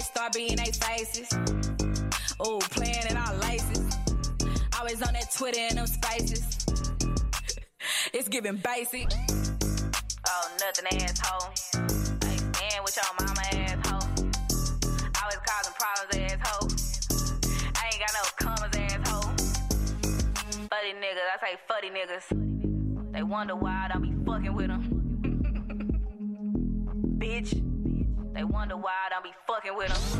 start being they faces. Oh, playing in our laces. Always on that Twitter and them spaces. It's giving basic. Oh, nothing asshole. Like, man, with your mama asshole. Always causing problems asshole. I ain't got no commas asshole. Fuddy niggas, I say fuddy niggas. They wonder why I don't be fucking with them. Bitch. They wonder why I don't be fucking with them.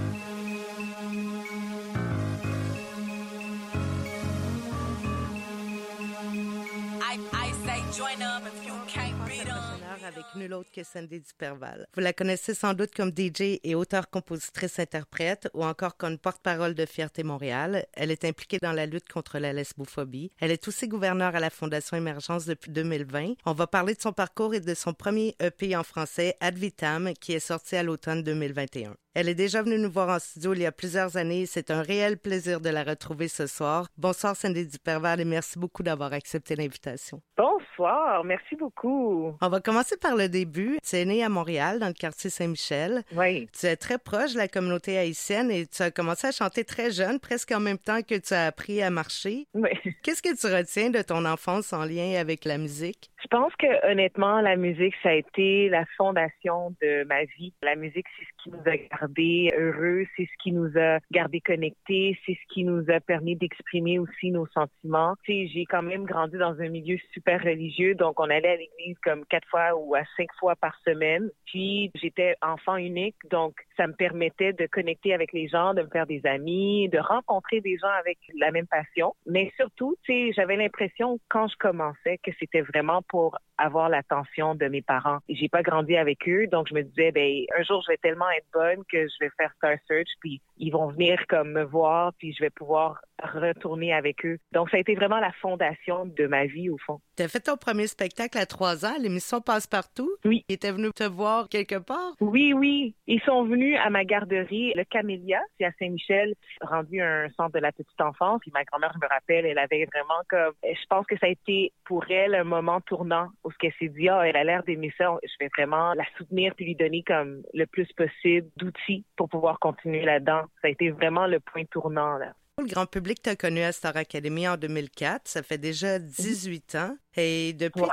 I say join up if you can't beat them. Avec nul autre que Sandy Duperval. Vous la connaissez sans doute comme DJ et auteure-compositrice-interprète ou encore comme porte-parole de Fierté Montréal. Elle est impliquée dans la lutte contre la lesbophobie. Elle est aussi gouverneure à la Fondation Émergence depuis 2020. On va parler de son parcours et de son premier EP en français, Ad Vitam, qui est sorti à l'automne 2021. Elle est déjà venue nous voir en studio il y a plusieurs années. C'est un réel plaisir de la retrouver ce soir. Bonsoir Sandy Duperval et merci beaucoup d'avoir accepté l'invitation. Bonsoir, merci beaucoup. On va commencer par le début. Tu es née à Montréal, dans le quartier Saint-Michel. Oui. Tu es très proche de la communauté haïtienne et tu as commencé à chanter très jeune, presque en même temps que tu as appris à marcher. Oui. Qu'est-ce que tu retiens de ton enfance en lien avec la musique? Je pense que honnêtement, la musique, ça a été la fondation de ma vie. La musique, c'est ce qui nous a gardés heureux, c'est ce qui nous a gardés connectés, c'est ce qui nous a permis d'exprimer aussi nos sentiments. Tu sais, j'ai quand même grandi dans un milieu super religieux, donc on allait à l'église comme 4 fois ou à 5 fois par semaine. Puis j'étais enfant unique, donc ça me permettait de connecter avec les gens, de me faire des amis, de rencontrer des gens avec la même passion. Mais surtout, tu sais, j'avais l'impression quand je commençais que c'était vraiment pour avoir l'attention de mes parents. J'ai pas grandi avec eux, donc je me disais, ben un jour je vais tellement être bonne que je vais faire Star Search, puis ils vont venir comme me voir, puis je vais pouvoir retourner avec eux. Donc ça a été vraiment la fondation de ma vie au fond. Tu as fait ton premier spectacle à 3 ans, l'émission Passe-Partout. Oui. Ils étaient venus te voir quelque part? Oui. Ils sont venus à ma garderie, le Camélia, c'est à Saint-Michel, rendu un centre de la petite enfance. Puis ma grand-mère, je me rappelle, elle avait vraiment comme... Je pense que ça a été pour elle un moment tournant où elle s'est dit, elle a l'air d'aimer ça, je vais vraiment la soutenir puis lui donner comme le plus possible d'outils pour pouvoir continuer là-dedans. Ça a été vraiment le point tournant, là. Le grand public t'a connu à Star Academy en 2004. Ça fait déjà 18 ans. Et depuis,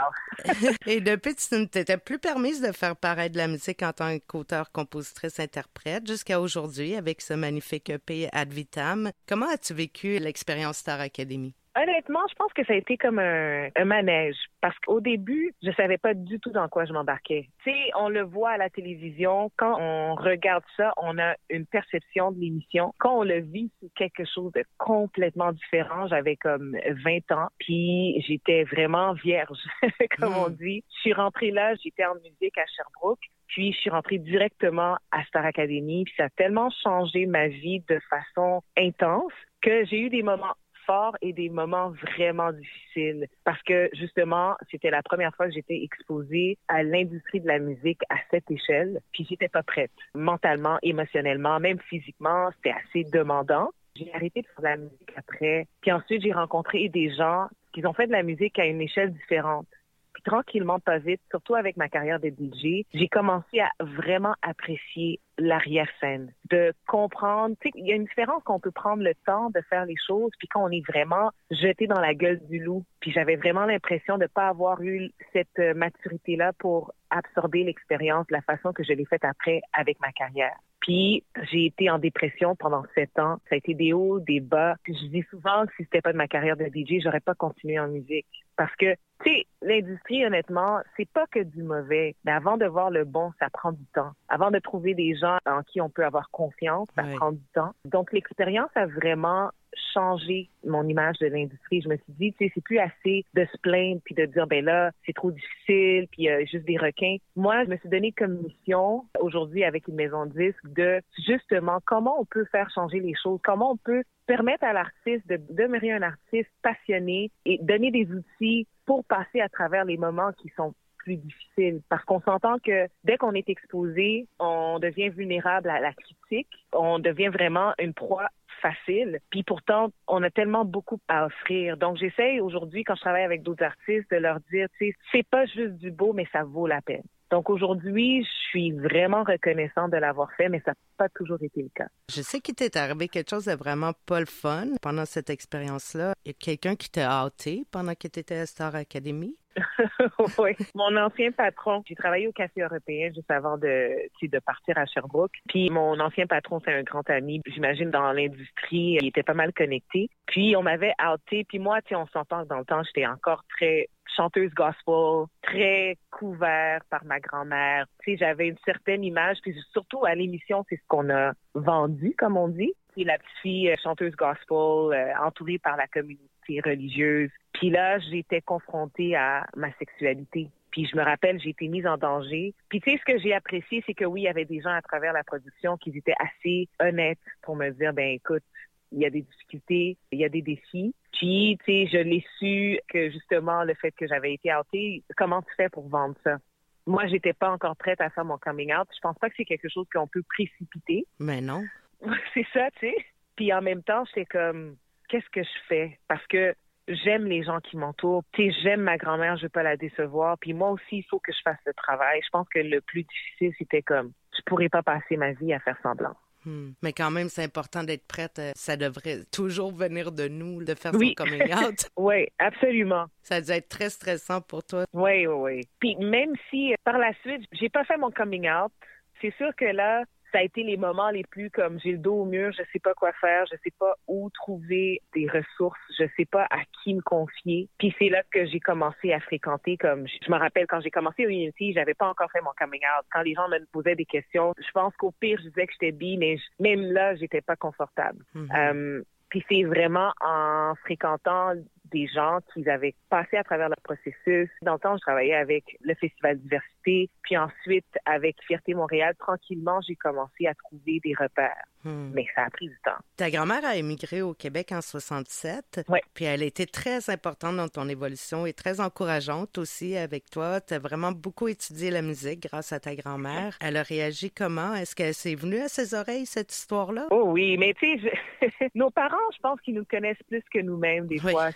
et depuis tu ne t'étais plus permise de faire paraître de la musique en tant qu'auteur, compositrice, interprète jusqu'à aujourd'hui avec ce magnifique EP Ad Vitam. Comment as-tu vécu l'expérience Star Academy? Honnêtement, je pense que ça a été comme un manège. Parce qu'au début, je savais pas du tout dans quoi je m'embarquais. Tu sais, on le voit à la télévision. Quand on regarde ça, on a une perception de l'émission. Quand on le vit, c'est quelque chose de complètement différent. J'avais comme 20 ans, puis j'étais vraiment vierge, comme on dit. Je suis rentrée là, j'étais en musique à Sherbrooke. Puis, je suis rentrée directement à Star Academy. Puis, ça a tellement changé ma vie de façon intense que j'ai eu des moments forts et des moments vraiment difficiles parce que justement, c'était la première fois que j'étais exposée à l'industrie de la musique à cette échelle, puis j'étais pas prête, mentalement, émotionnellement, même physiquement, c'était assez demandant. J'ai arrêté de faire de la musique après, puis ensuite j'ai rencontré des gens qui ont fait de la musique à une échelle différente. Puis tranquillement, pas vite, surtout avec ma carrière de DJ, j'ai commencé à vraiment apprécier l'arrière-scène, de comprendre, tu sais, il y a une différence qu'on peut prendre le temps de faire les choses, puis quand on est vraiment jeté dans la gueule du loup. Puis j'avais vraiment l'impression de ne pas avoir eu cette maturité-là pour absorber l'expérience de la façon que je l'ai faite après avec ma carrière. Puis j'ai été en dépression pendant 7 ans. Ça a été des hauts, des bas. Puis je dis souvent que si c'était pas de ma carrière de DJ, j'aurais pas continué en musique. Parce que, tu sais, l'industrie, honnêtement, c'est pas que du mauvais. Mais avant de voir le bon, ça prend du temps. Avant de trouver des gens en qui on peut avoir confiance, ça prend du temps. Donc l'expérience a vraiment changé mon image de l'industrie. Je me suis dit, tu sais, c'est plus assez de se plaindre puis de dire, ben là, c'est trop difficile puis juste des requins. Moi, je me suis donné comme mission aujourd'hui avec une maison de disques de justement comment on peut faire changer les choses, comment on peut permettre à l'artiste de demeurer un artiste passionné et donner des outils pour passer à travers les moments qui sont plus difficiles. Parce qu'on s'entend que dès qu'on est exposé, on devient vulnérable à la critique, on devient vraiment une proie facile. Puis pourtant, on a tellement beaucoup à offrir. Donc, j'essaye aujourd'hui, quand je travaille avec d'autres artistes, de leur dire, tu sais, c'est pas juste du beau, mais ça vaut la peine. Donc aujourd'hui, je suis vraiment reconnaissante de l'avoir fait, mais ça n'a pas toujours été le cas. Je sais qu'il t'est arrivé quelque chose de vraiment pas le fun pendant cette expérience-là. Il y a quelqu'un qui t'a outé pendant que tu étais à Star Academy? Oui. Mon ancien patron, j'ai travaillé au Café Européen juste avant de partir à Sherbrooke. Puis mon ancien patron, c'est un grand ami. J'imagine dans l'industrie, il était pas mal connecté. Puis on m'avait outé. Puis moi, on s'entend que dans le temps, j'étais encore très chanteuse gospel, très couvert par ma grand-mère. J'avais une certaine image. Puis surtout à l'émission, c'est ce qu'on a vendu, comme on dit. C'est la petite fille chanteuse gospel, entourée par la communauté religieuse. Puis là, j'étais confrontée à ma sexualité. Puis je me rappelle, j'ai été mise en danger. Puis tu sais, ce que j'ai apprécié, c'est que oui, il y avait des gens à travers la production qui étaient assez honnêtes pour me dire, ben écoute, il y a des difficultés, il y a des défis. Puis, tu sais, je l'ai su que justement, le fait que j'avais été outée, comment tu fais pour vendre ça? Moi, j'étais pas encore prête à faire mon coming out. Je pense pas que c'est quelque chose qu'on peut précipiter. Mais non. C'est ça, tu sais. Puis en même temps, j'étais comme, qu'est-ce que je fais? Parce que j'aime les gens qui m'entourent. Tu sais, j'aime ma grand-mère, je veux pas la décevoir. Puis moi aussi, il faut que je fasse le travail. Je pense que le plus difficile, c'était comme, je pourrais pas passer ma vie à faire semblant. Mais quand même, c'est important d'être prête. Ça devrait toujours venir de nous, de faire son coming out. Oui, absolument. Ça doit être très stressant pour toi. Oui. Puis même si, par la suite, j'ai pas fait mon coming out, c'est sûr que là, ça a été les moments les plus comme j'ai le dos au mur, je sais pas quoi faire, je sais pas où trouver des ressources, je sais pas à qui me confier. Puis c'est là que j'ai commencé à fréquenter comme je me rappelle quand j'ai commencé au Unity, j'avais pas encore fait mon coming out. Quand les gens me posaient des questions, je pense qu'au pire je disais que j'étais bi, mais même là j'étais pas confortable. Puis c'est vraiment en fréquentant des gens qui avaient passé à travers le processus. Dans le temps, je travaillais avec le Festival Diversité, puis ensuite avec Fierté Montréal. Tranquillement, j'ai commencé à trouver des repères. Mais ça a pris du temps. Ta grand-mère a émigré au Québec en 67. Oui. Puis elle a été très importante dans ton évolution et très encourageante aussi avec toi. Tu as vraiment beaucoup étudié la musique grâce à ta grand-mère. Elle a réagi comment? Est-ce qu'elle s'est venue à ses oreilles, cette histoire-là? Oh oui, mais tu sais, nos parents, je pense qu'ils nous connaissent plus que nous-mêmes des fois.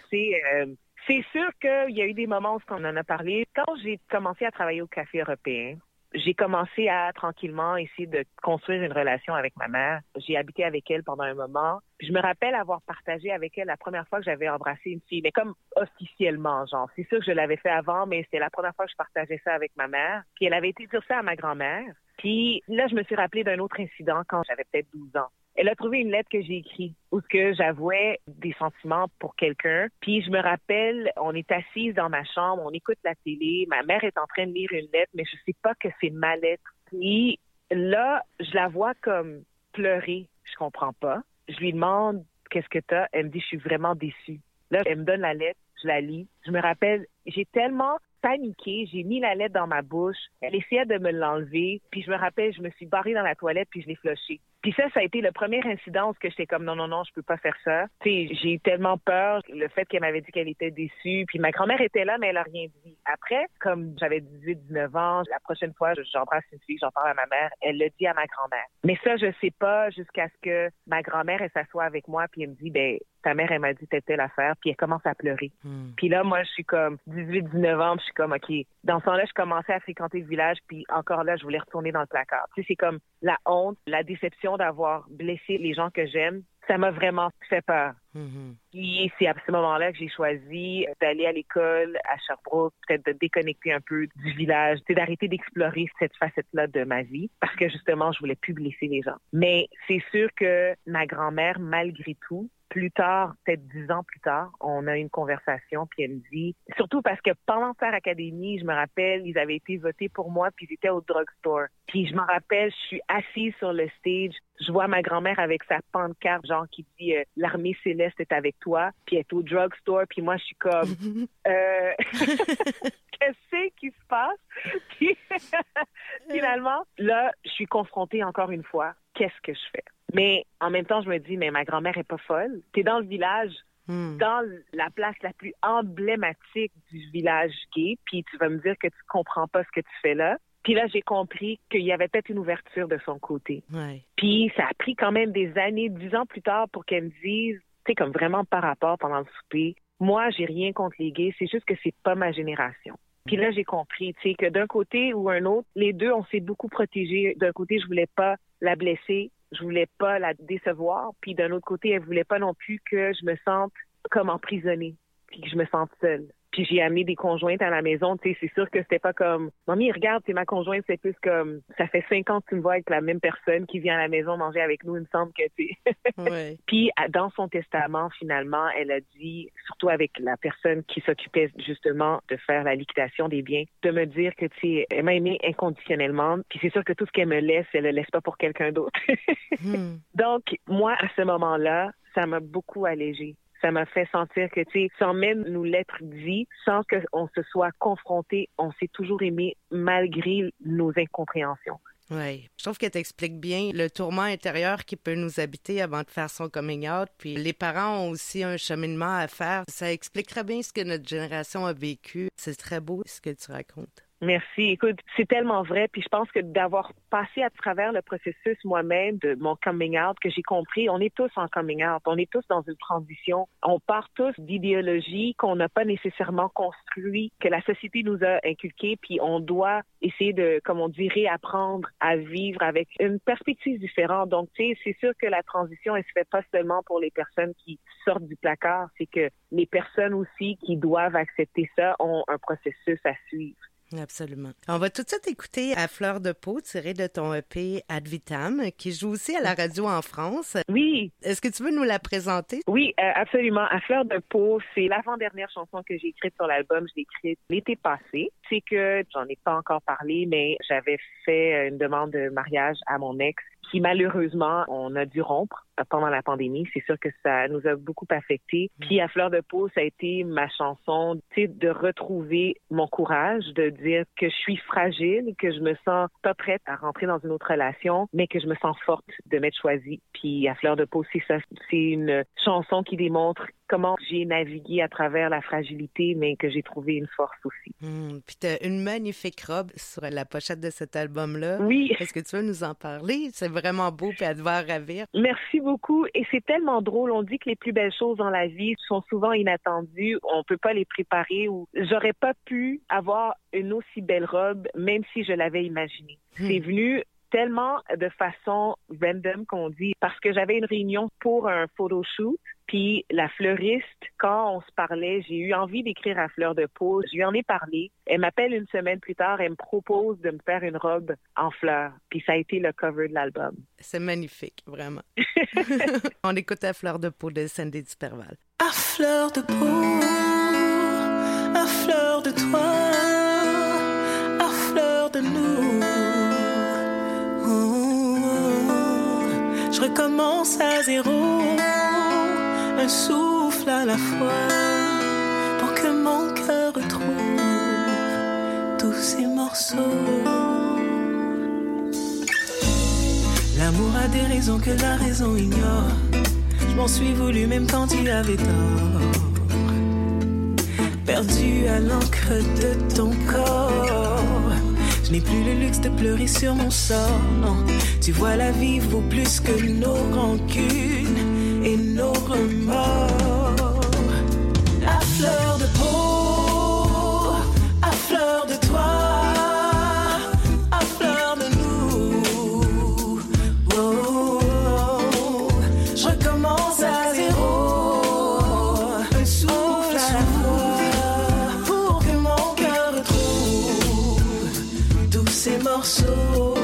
C'est sûr qu'il y a eu des moments où on en a parlé. Quand j'ai commencé à travailler au Café Européen, j'ai commencé à tranquillement essayer de construire une relation avec ma mère. J'ai habité avec elle pendant un moment. Je me rappelle avoir partagé avec elle la première fois que j'avais embrassé une fille, mais comme officiellement, genre. C'est sûr que je l'avais fait avant, mais c'était la première fois que je partageais ça avec ma mère. Puis elle avait été dire ça à ma grand-mère. Puis là, je me suis rappelé d'un autre incident quand j'avais peut-être 12 ans. Elle a trouvé une lettre que j'ai écrite où que j'avouais des sentiments pour quelqu'un. Puis je me rappelle, on est assise dans ma chambre, on écoute la télé, ma mère est en train de lire une lettre, mais je sais pas que c'est ma lettre. Puis là, je la vois comme pleurer. Je comprends pas. Je lui demande qu'est-ce que t'as. Elle me dit je suis vraiment déçue. Là, elle me donne la lettre, je la lis. Je me rappelle, j'ai tellement paniqué, j'ai mis la lettre dans ma bouche. Elle essayait de me l'enlever. Puis je me rappelle, je me suis barrée dans la toilette puis je l'ai flushée. Puis ça a été le premier incident où j'étais comme non, je peux pas faire ça. Tu sais, j'ai eu tellement peur, le fait qu'elle m'avait dit qu'elle était déçue. Puis ma grand-mère était là, mais elle a rien dit. Après, comme j'avais 18-19 ans, la prochaine fois, j'embrasse une fille, j'en parle à ma mère, elle le dit à ma grand-mère. Mais ça, je sais pas jusqu'à ce que ma grand-mère, elle s'assoie avec moi puis elle me dit, ben ta mère, elle m'a dit telle affaire, puis elle commence à pleurer. Puis là, moi, je suis comme 18-19 ans, puis je suis comme, OK. Dans ce temps-là, je commençais à fréquenter le village, puis encore là, je voulais retourner dans le placard. Tu sais, c'est comme la honte, la déception d'avoir blessé les gens que j'aime. Ça m'a vraiment fait peur. Puis c'est à ce moment-là que j'ai choisi d'aller à l'école à Sherbrooke, peut-être de déconnecter un peu du village, d'arrêter d'explorer cette facette-là de ma vie, parce que justement, je voulais plus blesser les gens. Mais c'est sûr que ma grand-mère, malgré tout, plus tard, peut-être 10 ans plus tard, on a eu une conversation, puis elle me dit, surtout parce que pendant Star Academy, je me rappelle, ils avaient été votés pour moi, puis ils étaient au drugstore. Puis je me rappelle, je suis assise sur le stage, je vois ma grand-mère avec sa pancarte, genre qui dit « L'armée céleste est avec toi », puis elle est au drugstore, puis moi, je suis comme qu'est-ce qui se passe? Puis finalement, là, je suis confrontée encore une fois. Qu'est-ce que je fais? Mais en même temps, je me dis, mais ma grand-mère est pas folle. T'es dans le village, dans la place la plus emblématique du village gay, puis tu vas me dire que tu comprends pas ce que tu fais là. Puis là, j'ai compris qu'il y avait peut-être une ouverture de son côté. Ouais. Puis ça a pris quand même des années, 10 ans plus tard, pour qu'elle me dise, tu sais, comme vraiment par rapport pendant le souper, moi, j'ai rien contre les gays, c'est juste que c'est pas ma génération. Puis là, j'ai compris, tu sais, que d'un côté ou un autre, les deux, on s'est beaucoup protégés. D'un côté, je voulais pas la blesser, je voulais pas la décevoir. Puis d'un autre côté, elle voulait pas non plus que je me sente comme emprisonnée, puis que je me sente seule. Puis j'ai amené des conjointes à la maison, tu sais, c'est sûr que c'était pas comme « Mamie, regarde, c'est ma conjointe », c'est plus comme « Ça fait 5 ans que tu me vois avec la même personne qui vient à la maison manger avec nous, il me semble que tu sais. » Ouais. Puis dans son testament, finalement, elle a dit, surtout avec la personne qui s'occupait justement de faire la liquidation des biens, de me dire que, tu sais, elle m'a aimée inconditionnellement, puis c'est sûr que tout ce qu'elle me laisse, elle le laisse pas pour quelqu'un d'autre. Donc, moi, à ce moment-là, ça m'a beaucoup allégée. Ça m'a fait sentir que, tu sais, sans même nous l'être dit, sans qu'on se soit confrontés, on s'est toujours aimé malgré nos incompréhensions. Oui, je trouve que tu expliques bien le tourment intérieur qui peut nous habiter avant de faire son coming out. Puis les parents ont aussi un cheminement à faire. Ça explique très bien ce que notre génération a vécu. C'est très beau ce que tu racontes. Merci. Écoute, c'est tellement vrai. Puis je pense que d'avoir passé à travers le processus moi-même de mon coming out, que j'ai compris, on est tous en coming out. On est tous dans une transition. On part tous d'idéologies qu'on n'a pas nécessairement construit, que la société nous a inculquées. Puis on doit essayer de, comme on dit, réapprendre à vivre avec une perspective différente. Donc, tu sais, c'est sûr que la transition, elle se fait pas seulement pour les personnes qui sortent du placard. C'est que les personnes aussi qui doivent accepter ça ont un processus à suivre. Absolument. On va tout de suite écouter À fleur de peau, tiré de ton EP Ad Vitam, qui joue aussi à la radio en France. Oui. Est-ce que tu veux nous la présenter? Oui, absolument. À fleur de peau, c'est l'avant-dernière chanson que j'ai écrite sur l'album. Je l'ai écrite l'été passé. C'est que, j'en ai pas encore parlé, mais j'avais fait une demande de mariage à mon ex qui, malheureusement, on a dû rompre pendant la pandémie. C'est sûr que ça nous a beaucoup affectés. Puis à fleur de peau, ça a été ma chanson, tu sais, de retrouver mon courage, de dire que je suis fragile, que je me sens pas prête à rentrer dans une autre relation, mais que je me sens forte de m'être choisie. Puis à fleur de peau, c'est ça. C'est une chanson qui démontre comment j'ai navigué à travers la fragilité, mais que j'ai trouvé une force aussi. Puis tu as une magnifique robe sur la pochette de cet album-là. Oui. Est-ce que tu veux nous en parler? C'est vraiment beau, puis elle va ravir. Merci beaucoup. Et c'est tellement drôle. On dit que les plus belles choses dans la vie sont souvent inattendues. On peut pas les préparer ou j'aurais pas pu avoir une aussi belle robe, même si je l'avais imaginée. C'est venu tellement de façon random qu'on dit, parce que j'avais une réunion pour un photoshoot, puis la fleuriste, quand on se parlait, j'ai eu envie d'écrire à fleur de peau, je lui en ai parlé, elle m'appelle une semaine plus tard, elle me propose de me faire une robe en fleurs, puis ça a été le cover de l'album. C'est magnifique, vraiment. On écoute À fleur de peau de Sandy Duperval. À fleur de peau, à fleur de toi, à fleur de nous. Je recommence à zéro, un souffle à la fois, pour que mon cœur retrouve tous ces morceaux. L'amour a des raisons que la raison ignore. Je m'en suis voulu même quand il avait tort. Perdu à l'encre de ton corps. Je n'ai plus le luxe de pleurer sur mon sort, non. Tu vois, la vie vaut plus que nos rancunes et nos remords. À fleur de peau, à fleur de toi, à fleur de nous. Oh, oh, oh. Je recommence à zéro, un souffle à la fois, pour que mon cœur retrouve tous ces morceaux.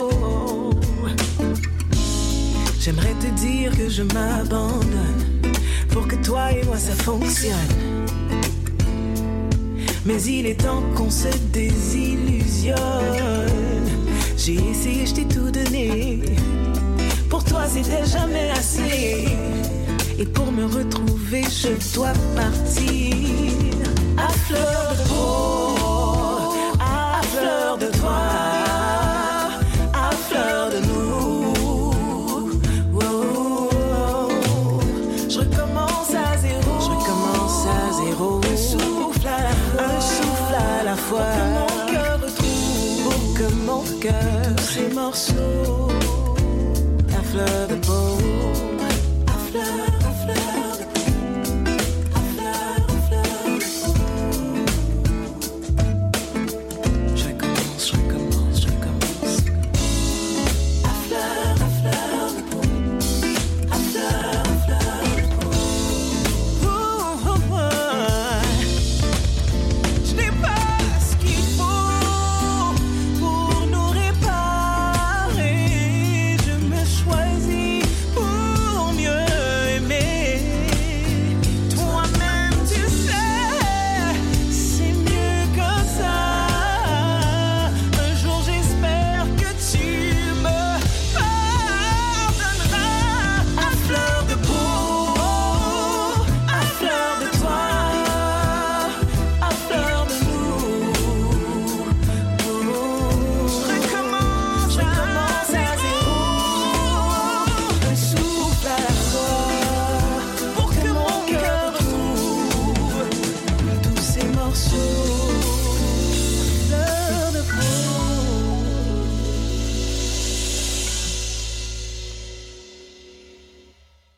J'aimerais te dire que je m'abandonne pour que toi et moi ça fonctionne. Mais il est temps qu'on se désillusionne. J'ai essayé, je t'ai tout donné. Pour toi c'était jamais assez. Et pour me retrouver je dois partir. À fleur de peau, à fleur de toi, à fleur de nous. Pour que mon cœur retrouve, pour que mon cœur ces morceaux. À fleur de peau, à fleur de peau, à fleur de peau.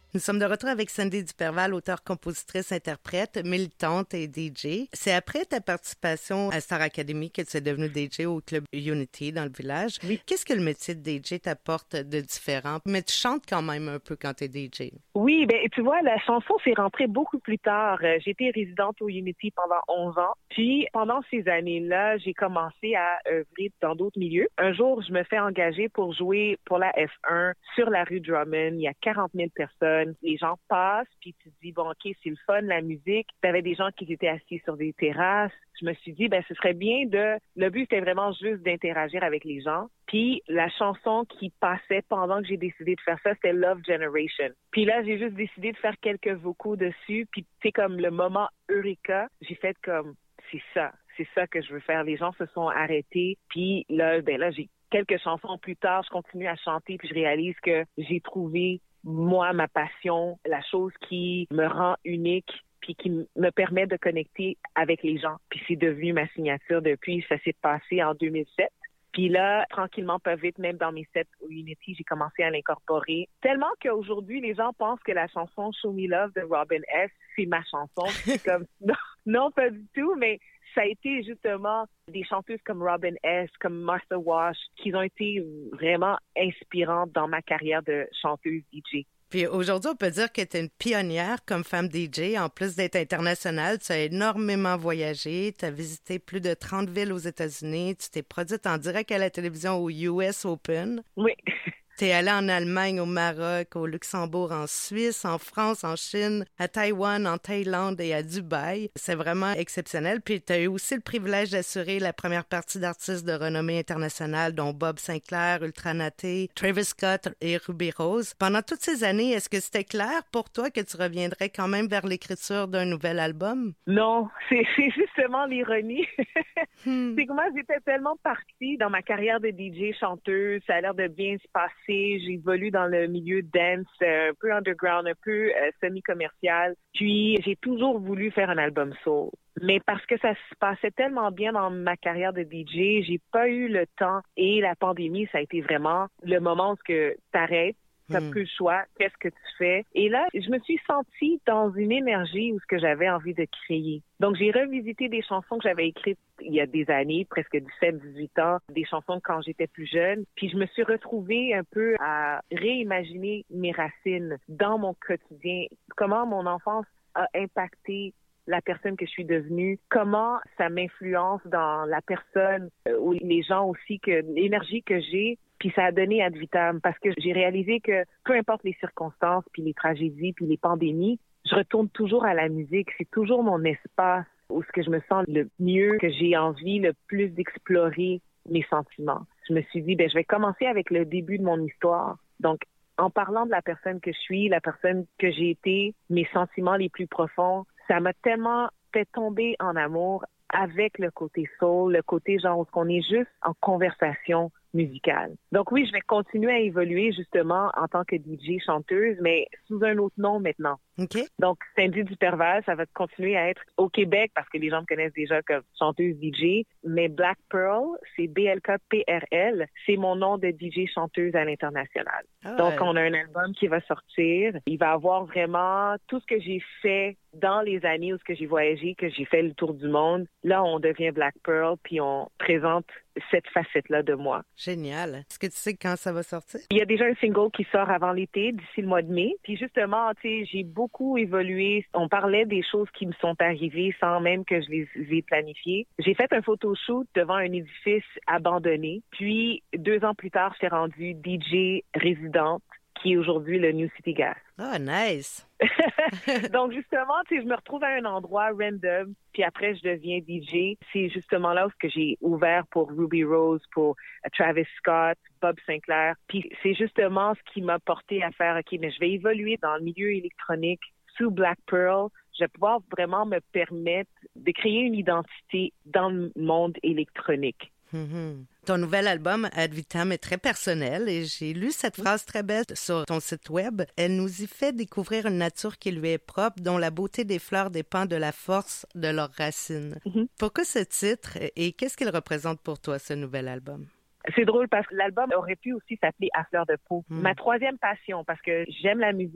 Nous sommes de retour avec Sandy Duperval, auteure, compositrice, interprète, militante et DJ. C'est après ta participation à Star Academy que tu es devenue DJ au Club Unity dans le village. Oui. Qu'est-ce que le métier de DJ t'apporte de différent? Mais tu chantes quand même un peu quand tu es DJ. Oui, ben tu vois, la chanson s'est rentrée beaucoup plus tard. J'étais résidente au Unity pendant 11 ans. Puis, pendant ces années-là, j'ai commencé à œuvrer dans d'autres milieux. Un jour, je me fais engager pour jouer pour la F1 sur la rue Drummond. Il y a 40 000 personnes. Les gens passent, puis tu te dis, bon, OK, c'est le fun, la musique. T'avais des gens qui étaient assis sur des terrasses. Je me suis dit, ben, ce serait bien le but, c'était vraiment juste d'interagir avec les gens. Puis, la chanson qui passait pendant que j'ai décidé de faire ça, c'était Love Generation. Puis là, j'ai juste décidé de faire quelques vocaux dessus. Puis, c'est comme le moment Eureka. J'ai fait comme, c'est ça que je veux faire. Les gens se sont arrêtés. Puis là, j'ai quelques chansons plus tard, je continue à chanter, puis je réalise que j'ai trouvé, moi, ma passion, la chose qui me rend unique, puis qui me permet de connecter avec les gens. Puis c'est devenu ma signature depuis, ça s'est passé en 2007. Puis là, tranquillement, pas vite, même dans mes sets au Unity, j'ai commencé à l'incorporer. Tellement qu'aujourd'hui, les gens pensent que la chanson Show Me Love de Robin S., c'est ma chanson. C'est comme, non, pas du tout, mais ça a été justement des chanteuses comme Robin S., comme Martha Wash, qui ont été vraiment inspirantes dans ma carrière de chanteuse DJ. Puis aujourd'hui, on peut dire que tu es une pionnière comme femme DJ. En plus d'être internationale, tu as énormément voyagé. Tu as visité plus de 30 villes aux États-Unis. Tu t'es produite en direct à la télévision au US Open. Oui. T'es allée en Allemagne, au Maroc, au Luxembourg, en Suisse, en France, en Chine, à Taïwan, en Thaïlande et à Dubaï. C'est vraiment exceptionnel. Puis t'as eu aussi le privilège d'assurer la première partie d'artistes de renommée internationale, dont Bob Sinclair, Ultranaté, Travis Scott et Ruby Rose. Pendant toutes ces années, est-ce que c'était clair pour toi que tu reviendrais quand même vers l'écriture d'un nouvel album? Non, c'est justement l'ironie. C'est que moi, j'étais tellement partie dans ma carrière de DJ chanteuse. Ça a l'air de bien se passer. J'ai évolué dans le milieu dance, un peu underground, un peu semi-commercial. Puis, j'ai toujours voulu faire un album soul. Mais parce que ça se passait tellement bien dans ma carrière de DJ, j'ai pas eu le temps. Et la pandémie, ça a été vraiment le moment où t'arrêtes. T'as plus le choix. Qu'est-ce que tu fais? Et là, je me suis sentie dans une énergie où ce que j'avais envie de créer. Donc, j'ai revisité des chansons que j'avais écrites il y a des années, presque 17-18 ans, des chansons quand j'étais plus jeune. Puis, je me suis retrouvée un peu à réimaginer mes racines dans mon quotidien. Comment mon enfance a impacté la personne que je suis devenue, comment ça m'influence dans la personne ou les gens aussi, que l'énergie que j'ai. Puis ça a donné ad vitam parce que j'ai réalisé que peu importe les circonstances, puis les tragédies, puis les pandémies, je retourne toujours à la musique. C'est toujours mon espace où ce que je me sens le mieux, que j'ai envie le plus d'explorer mes sentiments. Je me suis dit, je vais commencer avec le début de mon histoire. Donc, en parlant de la personne que je suis, la personne que j'ai été, mes sentiments les plus profonds, ça m'a tellement fait tomber en amour avec le côté soul, le côté genre où on est juste en conversation musicale. Donc oui, je vais continuer à évoluer justement en tant que DJ chanteuse, mais sous un autre nom maintenant. OK. Donc, Sandy Duperval, ça va continuer à être au Québec parce que les gens me connaissent déjà comme chanteuse DJ, mais Black Pearl, c'est BLKPRL, c'est mon nom de DJ chanteuse à l'international. Ah ouais. Donc, on a un album qui va sortir. Il va avoir vraiment tout ce que j'ai fait dans les années où ce que j'ai voyagé, que j'ai fait le tour du monde. Là, on devient Black Pearl, puis on présente cette facette-là de moi. Génial. Est-ce que tu sais quand ça va sortir? Il y a déjà un single qui sort avant l'été, d'ici le mois de mai. Puis justement, tu sais, j'ai beaucoup évolué. On parlait des choses qui me sont arrivées sans même que je les ai planifiées. J'ai fait un photoshoot devant un édifice abandonné. Puis 2 ans plus tard, j'étais rendue DJ résidente, qui est aujourd'hui le New City Gas. Ah, oh, nice! Donc, justement, tu sais, je me retrouve à un endroit random, puis après, je deviens DJ. C'est justement là où j'ai ouvert pour Ruby Rose, pour Travis Scott, Bob Sinclair. Puis c'est justement ce qui m'a porté à faire, OK, mais je vais évoluer dans le milieu électronique sous Black Pearl. Je vais pouvoir vraiment me permettre de créer une identité dans le monde électronique. Mm-hmm. Ton nouvel album, Ad Vitam, est très personnel et j'ai lu cette phrase très belle sur ton site web. Elle nous y fait découvrir une nature qui lui est propre, dont la beauté des fleurs dépend de la force de leurs racines. Mm-hmm. Pourquoi ce titre et qu'est-ce qu'il représente pour toi, ce nouvel album? C'est drôle parce que l'album aurait pu aussi s'appeler À fleur de peau. Ma 3e passion, parce que j'aime la musique,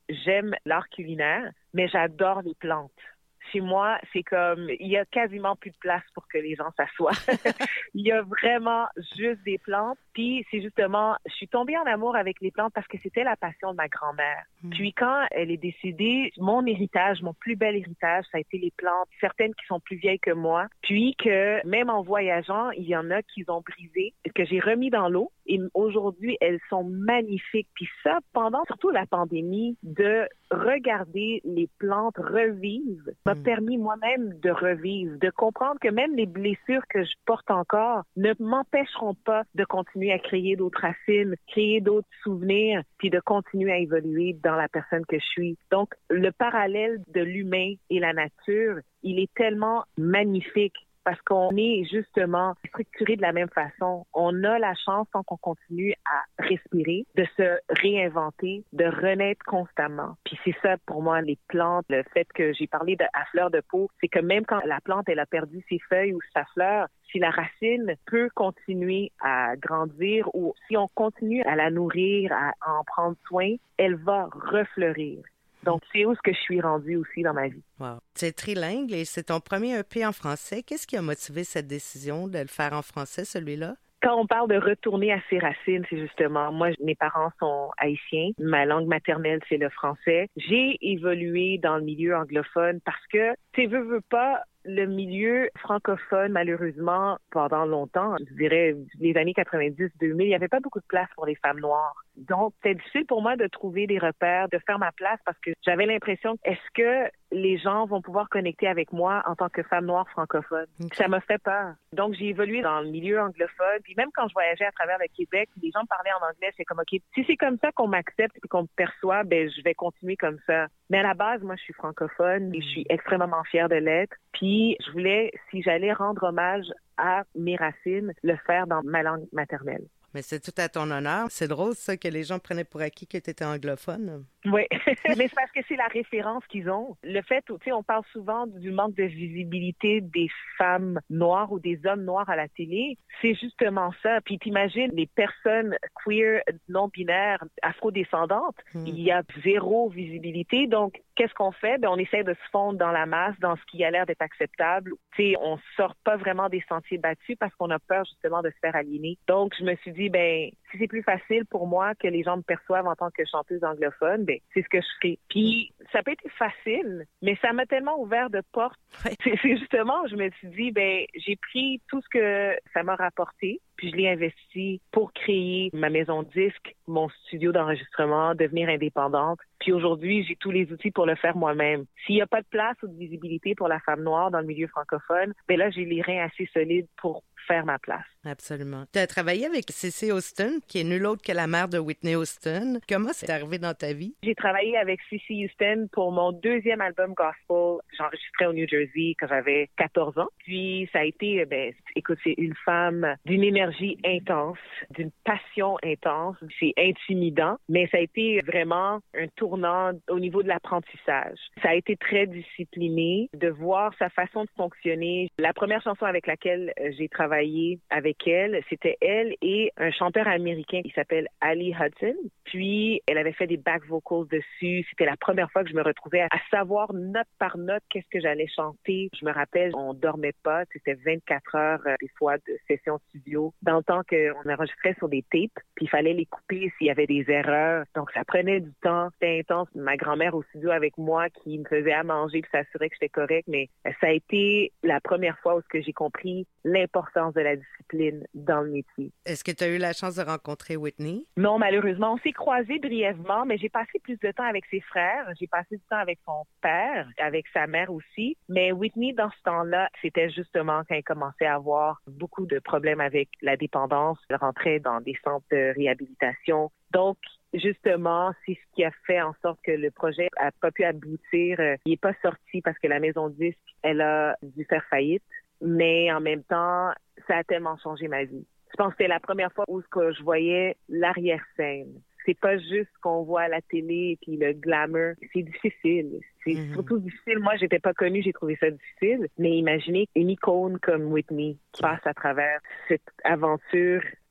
j'aime l'art culinaire, mais j'adore les plantes. Chez moi, c'est comme, il y a quasiment plus de place pour que les gens s'assoient. Il y a vraiment juste des plantes. Puis, c'est justement, je suis tombée en amour avec les plantes parce que c'était la passion de ma grand-mère. Puis, quand elle est décédée, mon héritage, mon plus bel héritage, ça a été les plantes. Certaines qui sont plus vieilles que moi. Puis, que même en voyageant, il y en a qui ont brisé, que j'ai remis dans l'eau. Et aujourd'hui, elles sont magnifiques. Puis ça, pendant surtout la pandémie, de regarder les plantes revivre m'a permis moi-même de revivre, de comprendre que même les blessures que je porte encore ne m'empêcheront pas de continuer à créer d'autres racines, créer d'autres souvenirs, puis de continuer à évoluer dans la personne que je suis. Donc, le parallèle de l'humain et la nature, il est tellement magnifique. Parce qu'on est justement structuré de la même façon. On a la chance, tant qu'on continue à respirer, de se réinventer, de renaître constamment. Puis c'est ça, pour moi, les plantes, le fait que j'ai parlé à fleur de peau, c'est que même quand la plante, elle a perdu ses feuilles ou sa fleur, si la racine peut continuer à grandir ou si on continue à la nourrir, à en prendre soin, elle va refleurir. Donc, c'est où ce que je suis rendue aussi dans ma vie. Wow. Tu es trilingue et c'est ton premier EP en français. Qu'est-ce qui a motivé cette décision de le faire en français, celui-là? Quand on parle de retourner à ses racines, c'est justement, moi, mes parents sont haïtiens. Ma langue maternelle, c'est le français. J'ai évolué dans le milieu anglophone parce que, tu sais, veux pas, le milieu francophone, malheureusement, pendant longtemps, je dirais les années 90-2000, il n'y avait pas beaucoup de place pour les femmes noires. Donc, c'était difficile pour moi de trouver des repères, de faire ma place parce que j'avais l'impression, est-ce que les gens vont pouvoir connecter avec moi en tant que femme noire francophone? Okay. Ça m'a fait peur. Donc, j'ai évolué dans le milieu anglophone. Puis même quand je voyageais à travers le Québec, les gens me parlaient en anglais, c'est comme, OK, si c'est comme ça qu'on m'accepte et qu'on me perçoit, ben je vais continuer comme ça. Mais à la base, moi, je suis francophone et je suis extrêmement fière de l'être. Puis, je voulais, si j'allais rendre hommage à mes racines, le faire dans ma langue maternelle. Mais c'est tout à ton honneur. C'est drôle, ça, que les gens prenaient pour acquis que tu étais anglophone. Oui, mais c'est parce que c'est la référence qu'ils ont. Le fait, tu sais, on parle souvent du manque de visibilité des femmes noires ou des hommes noirs à la télé. C'est justement ça. Puis t'imagines, les personnes queer, non-binaires, afrodescendantes, il y a zéro visibilité. Donc, qu'est-ce qu'on fait? Ben, on essaie de se fondre dans la masse, dans ce qui a l'air d'être acceptable. Tu sais, on sort pas vraiment des sentiers battus parce qu'on a peur justement de se faire aliéner. Donc, je me suis dit, ben, si c'est plus facile pour moi que les gens me perçoivent en tant que chanteuse anglophone, ben, c'est ce que je ferai. Puis, ça peut être facile, mais ça m'a tellement ouvert de portes. C'est justement, je me suis dit, ben, j'ai pris tout ce que ça m'a rapporté, puis je l'ai investi pour créer ma maison de disque, mon studio d'enregistrement, devenir indépendante. Puis aujourd'hui, j'ai tous les outils pour le faire moi-même. S'il n'y a pas de place ou de visibilité pour la femme noire dans le milieu francophone, ben là, j'ai les reins assez solides pour faire ma place. Absolument. Tu as travaillé avec Cissy Houston, qui est nulle autre que la mère de Whitney Houston. Comment c'est arrivé dans ta vie? J'ai travaillé avec Cissy Houston pour mon deuxième album gospel. J'enregistrais au New Jersey quand j'avais 14 ans. Puis ça a été, ben, écoute, c'est une femme d'une énergie intense, d'une passion intense. C'est intimidant, mais ça a été vraiment un tournant au niveau de l'apprentissage. Ça a été très discipliné de voir sa façon de fonctionner. La première chanson avec laquelle j'ai travaillé avec elle, c'était elle et un chanteur américain qui s'appelle Ali Hudson. Puis, elle avait fait des back vocals dessus. C'était la première fois que je me retrouvais à savoir note par note qu'est-ce que j'allais chanter. Je me rappelle, on dormait pas. C'était 24 heures des fois de session studio. Dans le temps qu'on enregistrait sur des tapes, puis il fallait les couper s'il y avait des erreurs. Donc, ça prenait du temps. C'était intense. Ma grand-mère au studio avec moi qui me faisait à manger puis s'assurait que j'étais correcte. Mais ça a été la première fois où j'ai compris l'importance de la discipline dans le métier. Est-ce que tu as eu la chance de rencontrer Whitney? Non, malheureusement. On s'est croisés brièvement, mais j'ai passé plus de temps avec ses frères. J'ai passé du temps avec son père, avec sa mère aussi. Mais Whitney, dans ce temps-là, c'était justement quand elle commençait à avoir beaucoup de problèmes avec la dépendance. Elle rentrait dans des centres de réhabilitation. Donc, justement, c'est ce qui a fait en sorte que le projet n'a pas pu aboutir. Il n'est pas sorti parce que la maison de disque, elle a dû faire faillite. Mais en même temps, ça a tellement changé ma vie. Je pense que c'était la première fois où je voyais l'arrière-scène. C'est pas juste ce qu'on voit à la télé et puis le glamour. C'est difficile. C'est surtout difficile. Moi, j'étais pas connue, j'ai trouvé ça difficile. Mais imaginez une icône comme Whitney qui passe à travers cette aventure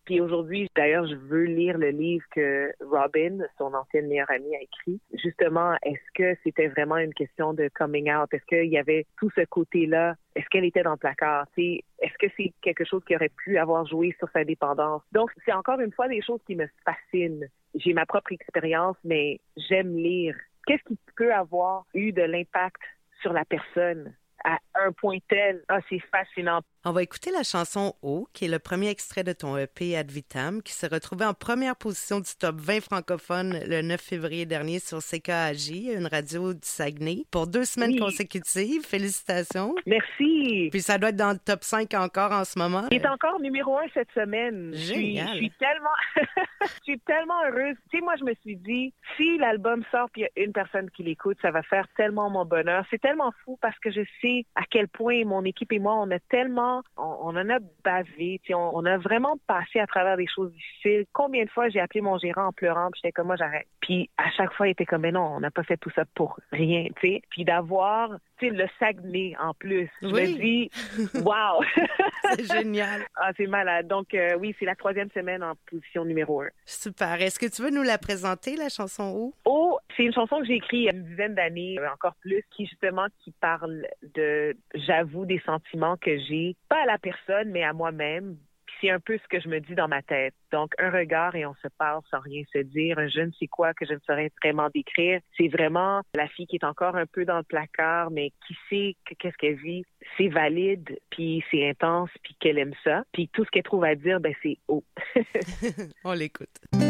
Puis aujourd'hui, d'ailleurs, je veux lire le livre que Robin, son ancienne meilleure amie, a écrit. Justement, est-ce que c'était vraiment une question de coming out? Est-ce qu'il y avait tout ce côté-là? Est-ce qu'elle était dans le placard? Est-ce que c'est quelque chose qui aurait pu avoir joué sur sa dépendance? Donc, c'est encore une fois des choses qui me fascinent. J'ai ma propre expérience, mais j'aime lire. Qu'est-ce qui peut avoir eu de l'impact sur la personne à un point tel? Ah, c'est fascinant. On va écouter la chanson « Oh », qui est le premier extrait de ton EP Ad Vitam, qui s'est retrouvé en première position du top 20 francophone le 9 février dernier sur CKAJ, une radio du Saguenay, pour 2 semaines consécutives. Félicitations. Merci. Puis ça doit être dans le top 5 encore en ce moment. Il est encore numéro 1 cette semaine. Génial. Je suis tellement heureuse. Tu sais, moi, je me suis dit, si l'album sort puis il y a une personne qui l'écoute, ça va faire tellement mon bonheur. C'est tellement fou parce que je sais à quel point mon équipe et moi, on en a bavé, on a vraiment passé à travers des choses difficiles. Combien de fois j'ai appelé mon gérant en pleurant, puis j'étais comme, moi, j'arrête. Puis à chaque fois, il était comme, mais non, on n'a pas fait tout ça pour rien, tu sais. Puis d'avoir, tu sais, le Saguenay en plus. Je me dis, wow! C'est génial. Ah, c'est malade. Donc, oui, c'est la 3e semaine en position numéro 1. Super. Est-ce que tu veux nous la présenter, la chanson « Oh »? « Oh », c'est une chanson que j'ai écrite il y a une dizaine d'années, encore plus, qui parle de, j'avoue, des sentiments que j'ai, pas à la personne, mais à moi-même. Puis c'est un peu ce que je me dis dans ma tête. Donc, un regard et on se parle sans rien se dire, un je ne sais quoi que je ne saurais vraiment décrire. C'est vraiment la fille qui est encore un peu dans le placard, mais qui sait qu'est-ce qu'elle vit. C'est valide, puis c'est intense, puis qu'elle aime ça. Puis tout ce qu'elle trouve à dire, ben c'est « oh ». On l'écoute.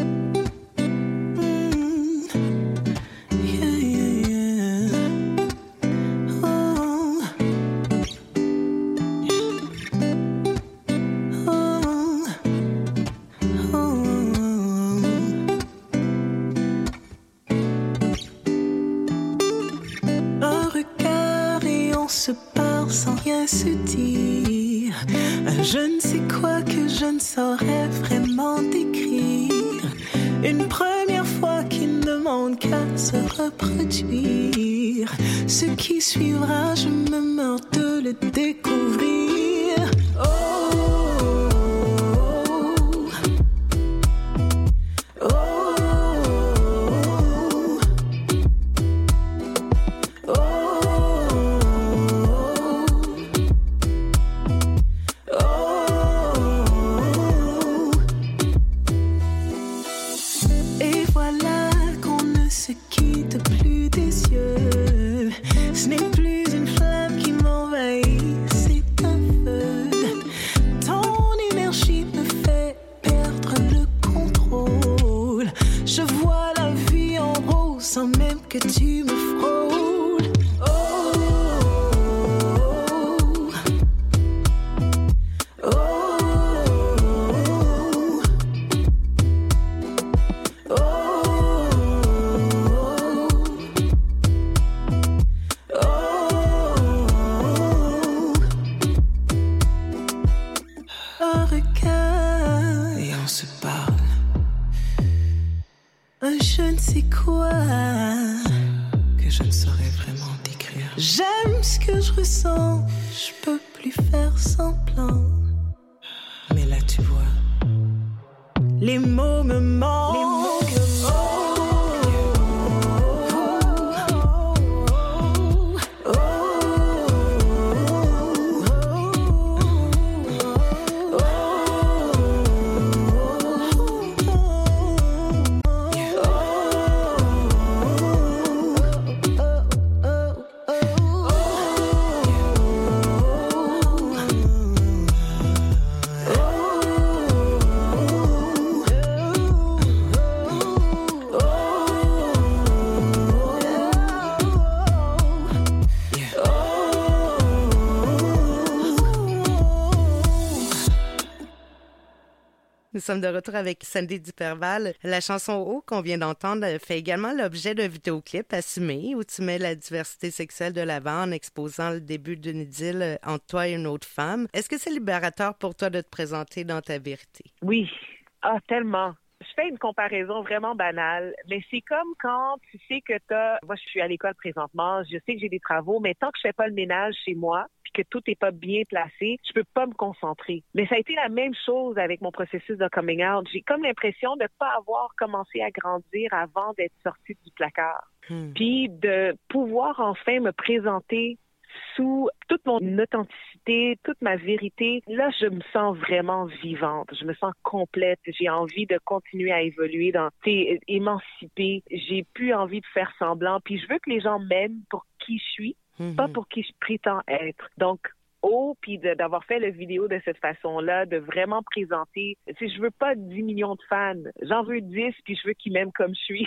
Se parle sans rien se dire. Je ne sais quoi que je ne saurais vraiment décrire. Une première fois qui ne demande qu'à se reproduire. Ce qui suivra, je me meurs de le découvrir. Oh. Nous sommes de retour avec Sandy Duperval. La chanson « Oh » qu'on vient d'entendre fait également l'objet d'un vidéoclip assumé où tu mets la diversité sexuelle de l'avant en exposant le début d'une idylle entre toi et une autre femme. Est-ce que c'est libérateur pour toi de te présenter dans ta vérité? Oui. Ah, tellement. Je fais une comparaison vraiment banale, mais c'est comme quand tu sais que moi, je suis à l'école présentement, je sais que j'ai des travaux, mais tant que je fais pas le ménage chez moi, puis que tout n'est pas bien placé, je peux pas me concentrer. Mais ça a été la même chose avec mon processus de coming out. J'ai comme l'impression de pas avoir commencé à grandir avant d'être sortie du placard. Puis de pouvoir enfin me présenter sous toute mon authenticité, toute ma vérité. Là, je me sens vraiment vivante. Je me sens complète. J'ai envie de continuer à évoluer, émancipée. J'ai plus envie de faire semblant. Puis je veux que les gens m'aiment pour qui je suis, pas pour qui je prétends être. Donc, puis d'avoir fait la vidéo de cette façon-là, de vraiment présenter. Je veux pas 10 millions de fans. J'en veux 10, puis je veux qu'ils m'aiment comme je suis.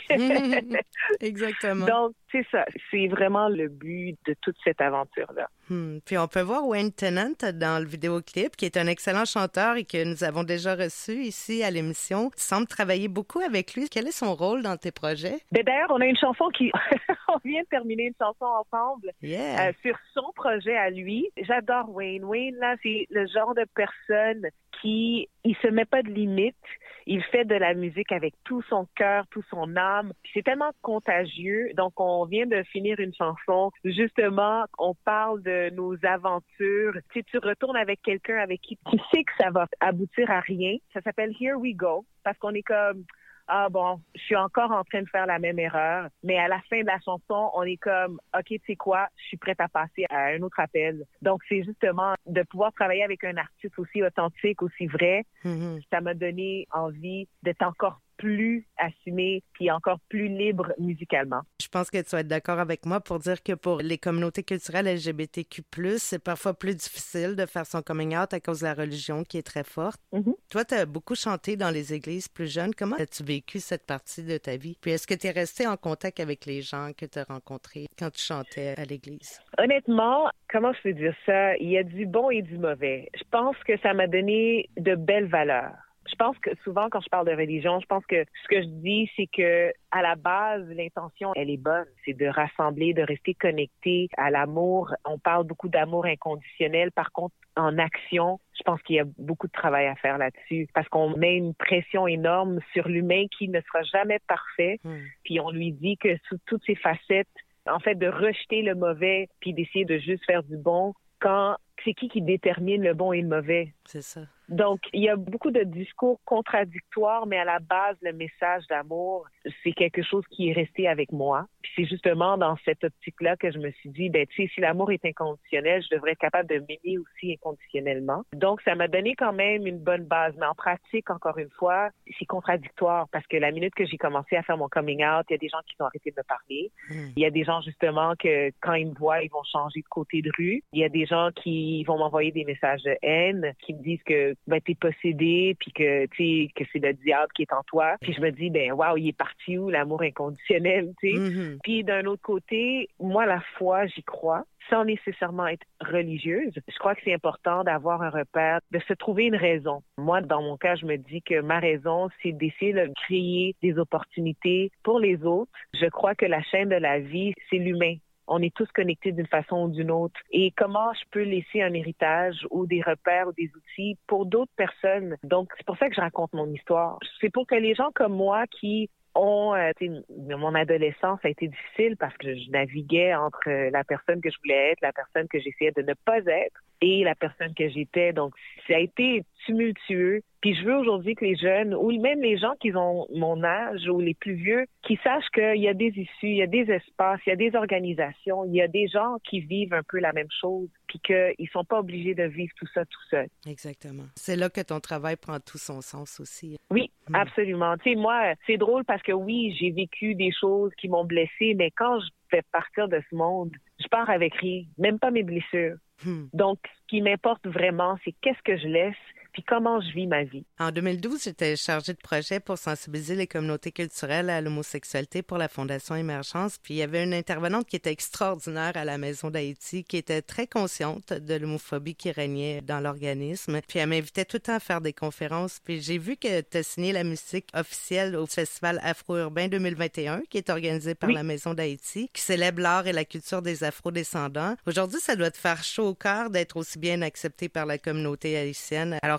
Exactement. Donc, c'est ça. C'est vraiment le but de toute cette aventure-là. Puis on peut voir Wayne Tennant dans le vidéoclip, qui est un excellent chanteur et que nous avons déjà reçu ici à l'émission. Tu sembles travailler beaucoup avec lui. Quel est son rôle dans tes projets? D'ailleurs, on a une chanson on vient de terminer une chanson ensemble sur son projet à lui. J'adore Wayne. Wayne, là, c'est le genre de personne il se met pas de limites. Il fait de la musique avec tout son cœur, tout son âme. Puis c'est tellement contagieux. Donc, on vient de finir une chanson. Justement, on parle de nos aventures. Si tu retournes avec quelqu'un avec qui tu sais que ça va aboutir à rien, ça s'appelle Here We Go. Parce qu'on est comme... Ah bon, je suis encore en train de faire la même erreur. Mais à la fin de la chanson, on est comme, OK, tu sais quoi, je suis prête à passer à un autre appel. Donc, c'est justement de pouvoir travailler avec un artiste aussi authentique, aussi vrai. Ça m'a donné envie d'être encore plus assumé puis encore plus libre musicalement. Je pense que tu vas être d'accord avec moi pour dire que pour les communautés culturelles LGBTQ+, c'est parfois plus difficile de faire son coming out à cause de la religion qui est très forte. Toi, tu as beaucoup chanté dans les églises plus jeunes. Comment as-tu vécu cette partie de ta vie? Puis est-ce que tu es resté en contact avec les gens que tu as rencontrés quand tu chantais à l'église? Honnêtement, comment je peux dire ça? Il y a du bon et du mauvais. Je pense que ça m'a donné de belles valeurs. Je pense que souvent, quand je parle de religion, je pense que ce que je dis, c'est que à la base, l'intention, elle est bonne. C'est de rassembler, de rester connecté à l'amour. On parle beaucoup d'amour inconditionnel. Par contre, en action, je pense qu'il y a beaucoup de travail à faire là-dessus parce qu'on met une pression énorme sur l'humain qui ne sera jamais parfait. Puis on lui dit que sous toutes ses facettes, en fait, de rejeter le mauvais puis d'essayer de juste faire du bon quand c'est qui détermine le bon et le mauvais. C'est ça. Donc, il y a beaucoup de discours contradictoires, mais à la base, le message d'amour, c'est quelque chose qui est resté avec moi. Puis c'est justement dans cette optique-là que je me suis dit, tu sais, si l'amour est inconditionnel, je devrais être capable de m'aimer aussi inconditionnellement. Donc, ça m'a donné quand même une bonne base. Mais en pratique, encore une fois, c'est contradictoire parce que la minute que j'ai commencé à faire mon coming out, il y a des gens qui ont arrêté de me parler. Il y a des gens, justement, que quand ils me voient, ils vont changer de côté de rue. Il y a des gens qui vont m'envoyer des messages de haine, qui me disent que t'es possédé, puis que tu sais que c'est le diable qui est en toi. Puis je me dis waouh, il est parti où l'amour inconditionnel, tu sais. Puis d'un autre côté, moi la foi, j'y crois, sans nécessairement être religieuse. Je crois que c'est important d'avoir un repère, de se trouver une raison. Moi, dans mon cas, je me dis que ma raison, c'est d'essayer de créer des opportunités pour les autres. Je crois que la chaîne de la vie, c'est l'humain. On est tous connectés d'une façon ou d'une autre. Et comment je peux laisser un héritage ou des repères ou des outils pour d'autres personnes? Donc, c'est pour ça que je raconte mon histoire. C'est pour que les gens comme moi qui ont... mon adolescence a été difficile parce que je naviguais entre la personne que je voulais être, la personne que j'essayais de ne pas être et la personne que j'étais. Donc, ça a été tumultueux. Puis je veux aujourd'hui que les jeunes, ou même les gens qui ont mon âge ou les plus vieux, qui sachent qu'il y a des issues, il y a des espaces, il y a des organisations, il y a des gens qui vivent un peu la même chose, puis qu'ils ne sont pas obligés de vivre tout ça tout seuls. Exactement. C'est là que ton travail prend tout son sens aussi. Oui, absolument. Tu sais, moi, c'est drôle parce que oui, j'ai vécu des choses qui m'ont blessée, mais quand je fais partir de ce monde, je pars avec rien, même pas mes blessures. Donc, ce qui m'importe vraiment, c'est qu'est-ce que je laisse puis comment je vis ma vie. En 2012, j'étais chargée de projet pour sensibiliser les communautés culturelles à l'homosexualité pour la Fondation Émergence. Puis il y avait une intervenante qui était extraordinaire à la Maison d'Haïti, qui était très consciente de l'homophobie qui régnait dans l'organisme. Puis elle m'invitait tout le temps à faire des conférences. Puis j'ai vu que tu as signé la musique officielle au Festival Afro-Urbain 2021, qui est organisé par la Maison d'Haïti, qui célèbre l'art et la culture des Afro-descendants. Aujourd'hui, ça doit te faire chaud au cœur d'être aussi bien accepté par la communauté haïtienne. Alors,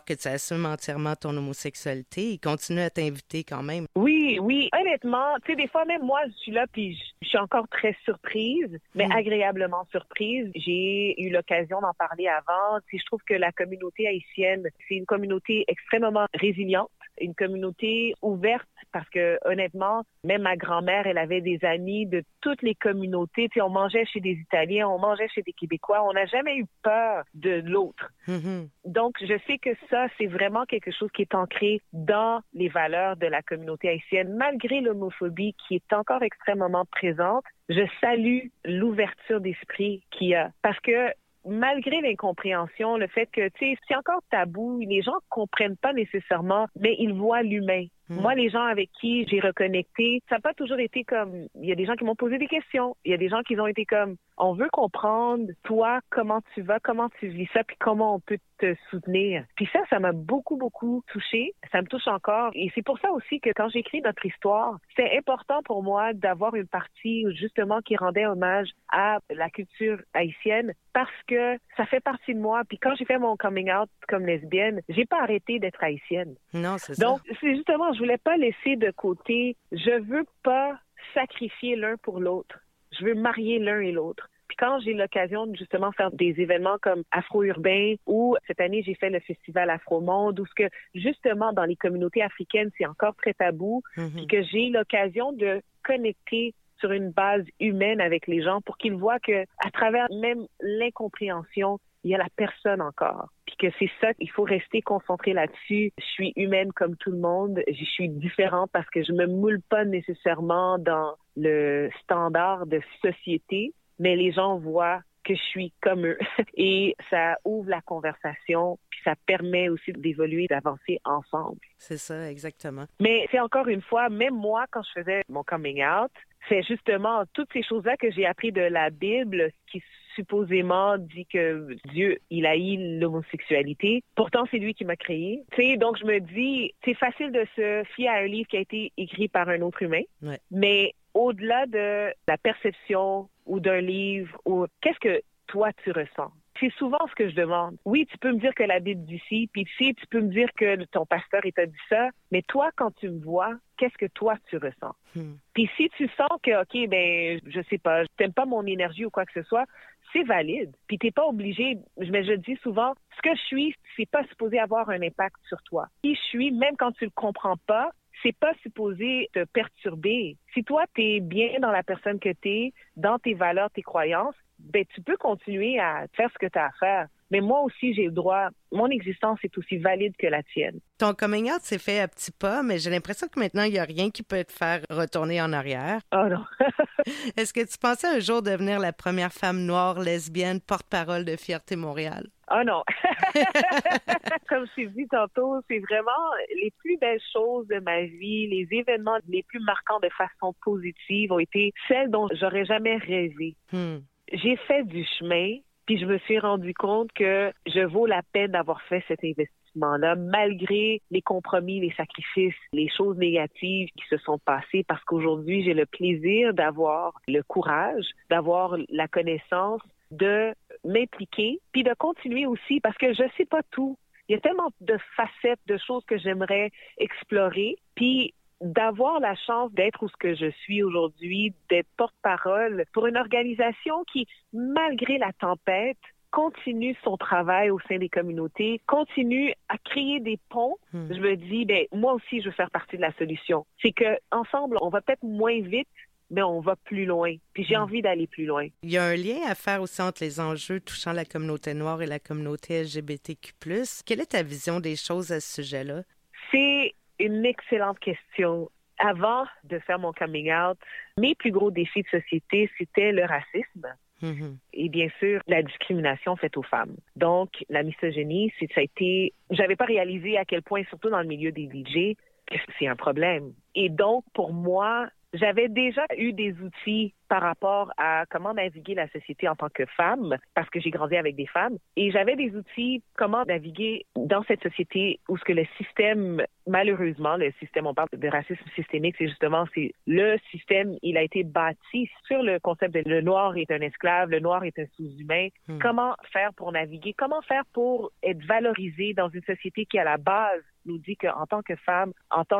que tu assumes entièrement ton homosexualité, ils continuent à t'inviter quand même. Oui, oui. Honnêtement, tu sais, des fois, même moi, je suis là, puis je suis encore très surprise, mais agréablement surprise. J'ai eu l'occasion d'en parler avant. Puis je trouve que la communauté haïtienne, c'est une communauté extrêmement résiliente, une communauté ouverte, parce que honnêtement, même ma grand-mère, elle avait des amis de toutes les communautés. Tu sais, on mangeait chez des Italiens, on mangeait chez des Québécois. On n'a jamais eu peur de l'autre. Donc, je sais que ça, c'est vraiment quelque chose qui est ancré dans les valeurs de la communauté haïtienne, malgré l'homophobie qui est encore extrêmement présente. Je salue l'ouverture d'esprit qu'il y a, parce que malgré l'incompréhension, le fait que, tu sais, c'est encore tabou, les gens comprennent pas nécessairement, mais ils voient l'humain. Moi, les gens avec qui j'ai reconnecté, ça n'a pas toujours été comme... Il y a des gens qui m'ont posé des questions. Il y a des gens qui ont été comme, on veut comprendre, toi, comment tu vas, comment tu vis ça, puis comment on peut te soutenir. Puis ça m'a beaucoup, beaucoup touchée. Ça me touche encore. Et c'est pour ça aussi que quand j'écris notre histoire, c'est important pour moi d'avoir une partie, justement, qui rendait hommage à la culture haïtienne, parce que ça fait partie de moi. Puis quand j'ai fait mon coming out comme lesbienne, j'ai pas arrêté d'être haïtienne. Non, c'est ça. Donc, c'est justement, je voulais pas laisser de côté, je veux pas sacrifier l'un pour l'autre. Je veux marier l'un et l'autre. Puis quand j'ai l'occasion de justement faire des événements comme Afro-Urbain, ou cette année, j'ai fait le festival Afro-Monde, où ce que, justement, dans les communautés africaines, c'est encore très tabou, puis que j'ai l'occasion de connecter sur une base humaine avec les gens pour qu'ils voient que, à travers même l'incompréhension, il y a la personne encore. Puis que c'est ça, il faut rester concentré là-dessus. Je suis humaine comme tout le monde. Je suis différente parce que je me moule pas nécessairement dans le standard de société, mais les gens voient que je suis comme eux. Et ça ouvre la conversation, puis ça permet aussi d'évoluer, d'avancer ensemble. C'est ça, exactement. Mais c'est encore une fois, même moi, quand je faisais mon coming out, c'est justement toutes ces choses-là que j'ai appris de la Bible qui supposément dit que Dieu, il haït l'homosexualité. Pourtant, c'est lui qui m'a créé. Tu sais, donc je me dis, c'est facile de se fier à un livre qui a été écrit par un autre humain, mais au-delà de la perception ou d'un livre, ou qu'est-ce que toi tu ressens? C'est souvent ce que je demande. Oui, tu peux me dire que la Bible dit ci, puis si tu peux me dire que ton pasteur il t'a dit ça, mais toi, quand tu me vois, qu'est-ce que toi tu ressens? Puis si tu sens que, OK, ben, je sais pas, t'aimes pas mon énergie ou quoi que ce soit, c'est valide. Puis t'es pas obligé, mais je dis souvent, ce que je suis, c'est pas supposé avoir un impact sur toi. Qui je suis, même quand tu le comprends pas, c'est pas supposé te perturber. Si toi, t'es bien dans la personne que t'es, dans tes valeurs, tes croyances, ben tu peux continuer à faire ce que tu as à faire. Mais moi aussi, j'ai le droit. Mon existence est aussi valide que la tienne. Ton coming out s'est fait à petits pas, mais j'ai l'impression que maintenant, il n'y a rien qui peut te faire retourner en arrière. Oh non! Est-ce que tu pensais un jour devenir la première femme noire lesbienne porte-parole de Fierté Montréal? Oh non! Comme je t'ai dit tantôt, c'est vraiment les plus belles choses de ma vie, les événements les plus marquants de façon positive ont été celles dont j'aurais jamais rêvé. J'ai fait du chemin, puis je me suis rendu compte que je vaux la peine d'avoir fait cet investissement-là, malgré les compromis, les sacrifices, les choses négatives qui se sont passées, parce qu'aujourd'hui, j'ai le plaisir d'avoir le courage, d'avoir la connaissance, de m'impliquer, puis de continuer aussi, parce que je sais pas tout. Il y a tellement de facettes, de choses que j'aimerais explorer, puis d'avoir la chance d'être où ce que je suis aujourd'hui, d'être porte-parole pour une organisation qui, malgré la tempête, continue son travail au sein des communautés, continue à créer des ponts. Je me dis, ben moi aussi, je veux faire partie de la solution. C'est que ensemble, on va peut-être moins vite, mais on va plus loin. Puis j'ai envie d'aller plus loin. Il y a un lien à faire aussi entre les enjeux touchant la communauté noire et la communauté LGBTQ+. Quelle est ta vision des choses à ce sujet-là? C'est une excellente question. Avant de faire mon coming out, mes plus gros défis de société, c'était le racisme. Et bien sûr, la discrimination faite aux femmes. Donc, la misogynie, ça a été... J'avais pas réalisé à quel point, surtout dans le milieu des DJ, que c'est un problème. Et donc, pour moi, j'avais déjà eu des outils par rapport à comment naviguer la société en tant que femme, parce que j'ai grandi avec des femmes, et j'avais des outils comment naviguer dans cette société où ce que le système, malheureusement, le système, on parle de racisme systémique, c'est le système, il a été bâti sur le concept de le noir est un esclave, le noir est un sous-humain. Comment faire pour naviguer? Comment faire pour être valorisé dans une société qui, à la base, nous dit qu'en tant que femme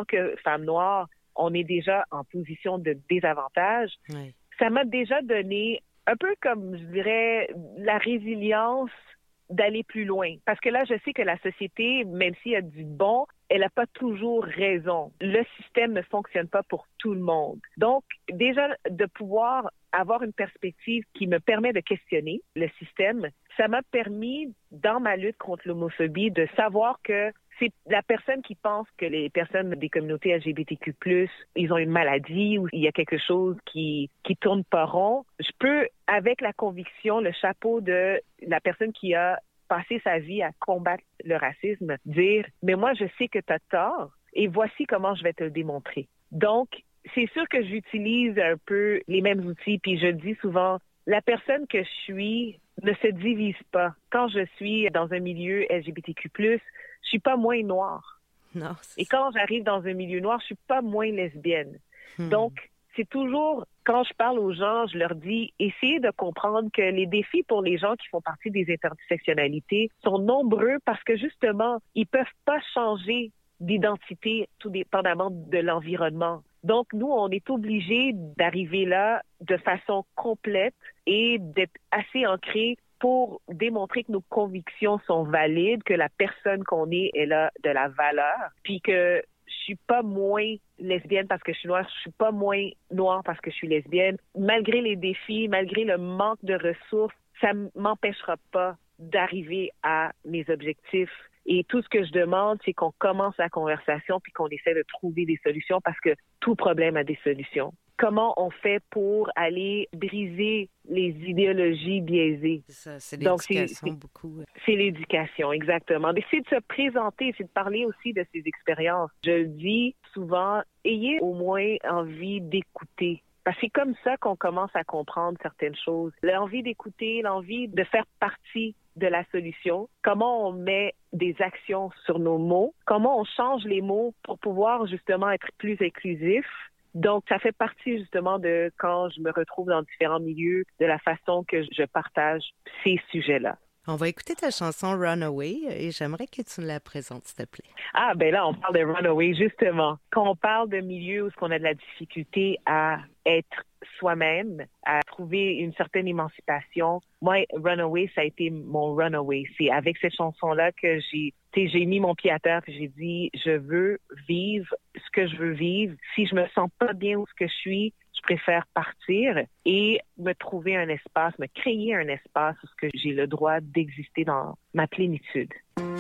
noire, on est déjà en position de désavantage. Oui. Ça m'a déjà donné un peu comme, je dirais, la résilience d'aller plus loin. Parce que là, je sais que la société, même s'il y a du bon, elle n'a pas toujours raison. Le système ne fonctionne pas pour tout le monde. Donc, déjà, de pouvoir avoir une perspective qui me permet de questionner le système, ça m'a permis, dans ma lutte contre l'homophobie, de savoir que c'est la personne qui pense que les personnes des communautés LGBTQ+, ils ont une maladie ou il y a quelque chose qui tourne pas rond. Je peux, avec la conviction, le chapeau de la personne qui a passé sa vie à combattre le racisme, dire « Mais moi, je sais que tu as tort et voici comment je vais te le démontrer. » Donc, c'est sûr que j'utilise un peu les mêmes outils, puis je dis souvent, la personne que je suis ne se divise pas. Quand je suis dans un milieu LGBTQ+, je suis pas moins noire. Non, et quand j'arrive dans un milieu noir, je suis pas moins lesbienne. Donc, c'est toujours, quand je parle aux gens, je leur dis, essayez de comprendre que les défis pour les gens qui font partie des intersectionnalités sont nombreux parce que justement, ils peuvent pas changer d'identité tout dépendamment de l'environnement. Donc, nous, on est obligés d'arriver là de façon complète et d'être assez ancrés pour démontrer que nos convictions sont valides, que la personne qu'on est, elle a de la valeur, puis que je suis pas moins lesbienne parce que je suis noire, je suis pas moins noire parce que je suis lesbienne. Malgré les défis, malgré le manque de ressources, ça m'empêchera pas d'arriver à mes objectifs. Et tout ce que je demande, c'est qu'on commence la conversation puis qu'on essaie de trouver des solutions parce que tout problème a des solutions. Comment on fait pour aller briser les idéologies biaisées? C'est ça, c'est l'éducation. Donc, beaucoup. C'est l'éducation, exactement. Mais c'est de se présenter, c'est de parler aussi de ses expériences. Je le dis souvent, ayez au moins envie d'écouter. Parce que c'est comme ça qu'on commence à comprendre certaines choses. L'envie d'écouter, l'envie de faire partie de la solution, comment on met des actions sur nos mots, comment on change les mots pour pouvoir justement être plus inclusif. Donc, ça fait partie justement de quand je me retrouve dans différents milieux, de la façon que je partage ces sujets-là. On va écouter ta chanson Runaway et j'aimerais que tu nous la présentes, s'il te plaît. Ah, ben là, on parle de Runaway, justement. Quand on parle de milieux où on a de la difficulté à être soi-même, à trouver une certaine émancipation, moi, Runaway, ça a été mon Runaway. C'est avec cette chanson-là que j'ai mis mon pied à terre et j'ai dit, je veux vivre ce que je veux vivre. Si je me sens pas bien où ce que je suis, je préfère partir et me trouver un espace, me créer un espace où j'ai le droit d'exister dans ma plénitude.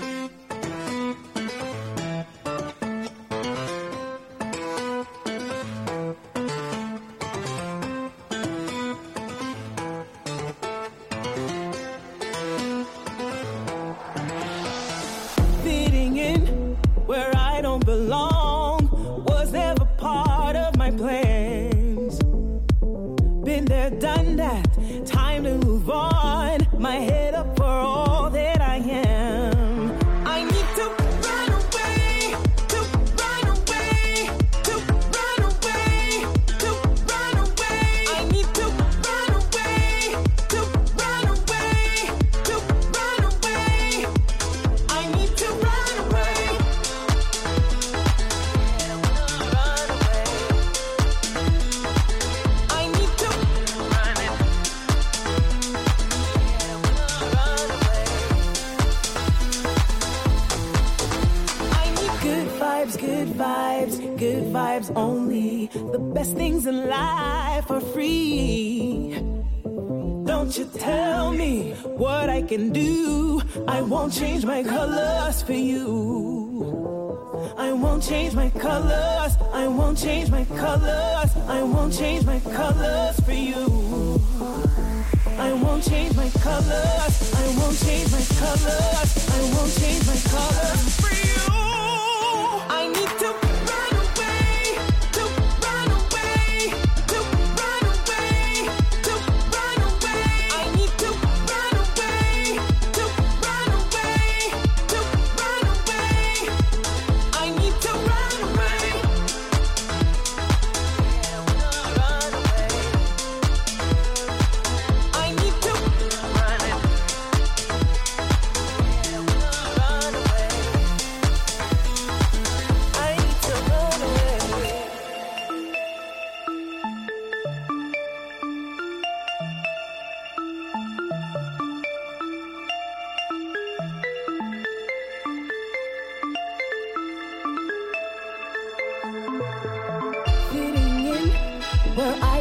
Fitting in where I don't belong was never part of my plans. Been there, done that, time to move on. My head up for all that I am. I need to run away, to run away, to run away, to run away. I need to run away, to run away, to run away. I need to run away. Run away. I need to run away. I need good vibes, good vibes only. The best things in life are free. Don't you tell me what I can do. I won't change my colors for you. I won't change my colors. I won't change my colors. I won't change my colors for you. I won't change my colors. I won't change my colors. I won't change my colors for you. I need to run away, to run away,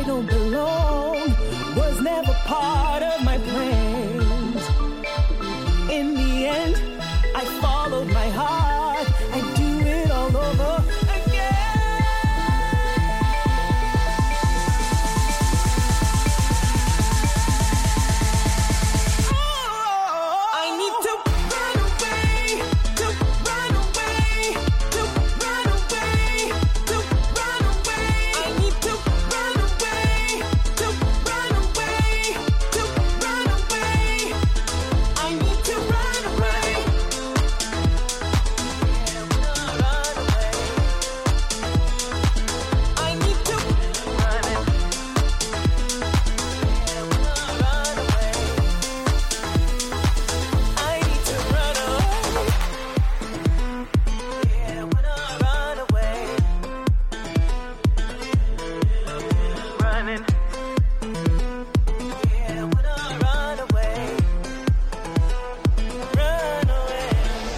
don't belong was never part of my plans. In the end, I followed my heart. I do it all over again. Oh, I need to run away, to run away, to run away, to run away. I need to run away, to run away, to run away. I need to run away. Run away. I need to run away. I need to run away. Yeah, wanna run away. Running. Yeah, wanna run away. Run away.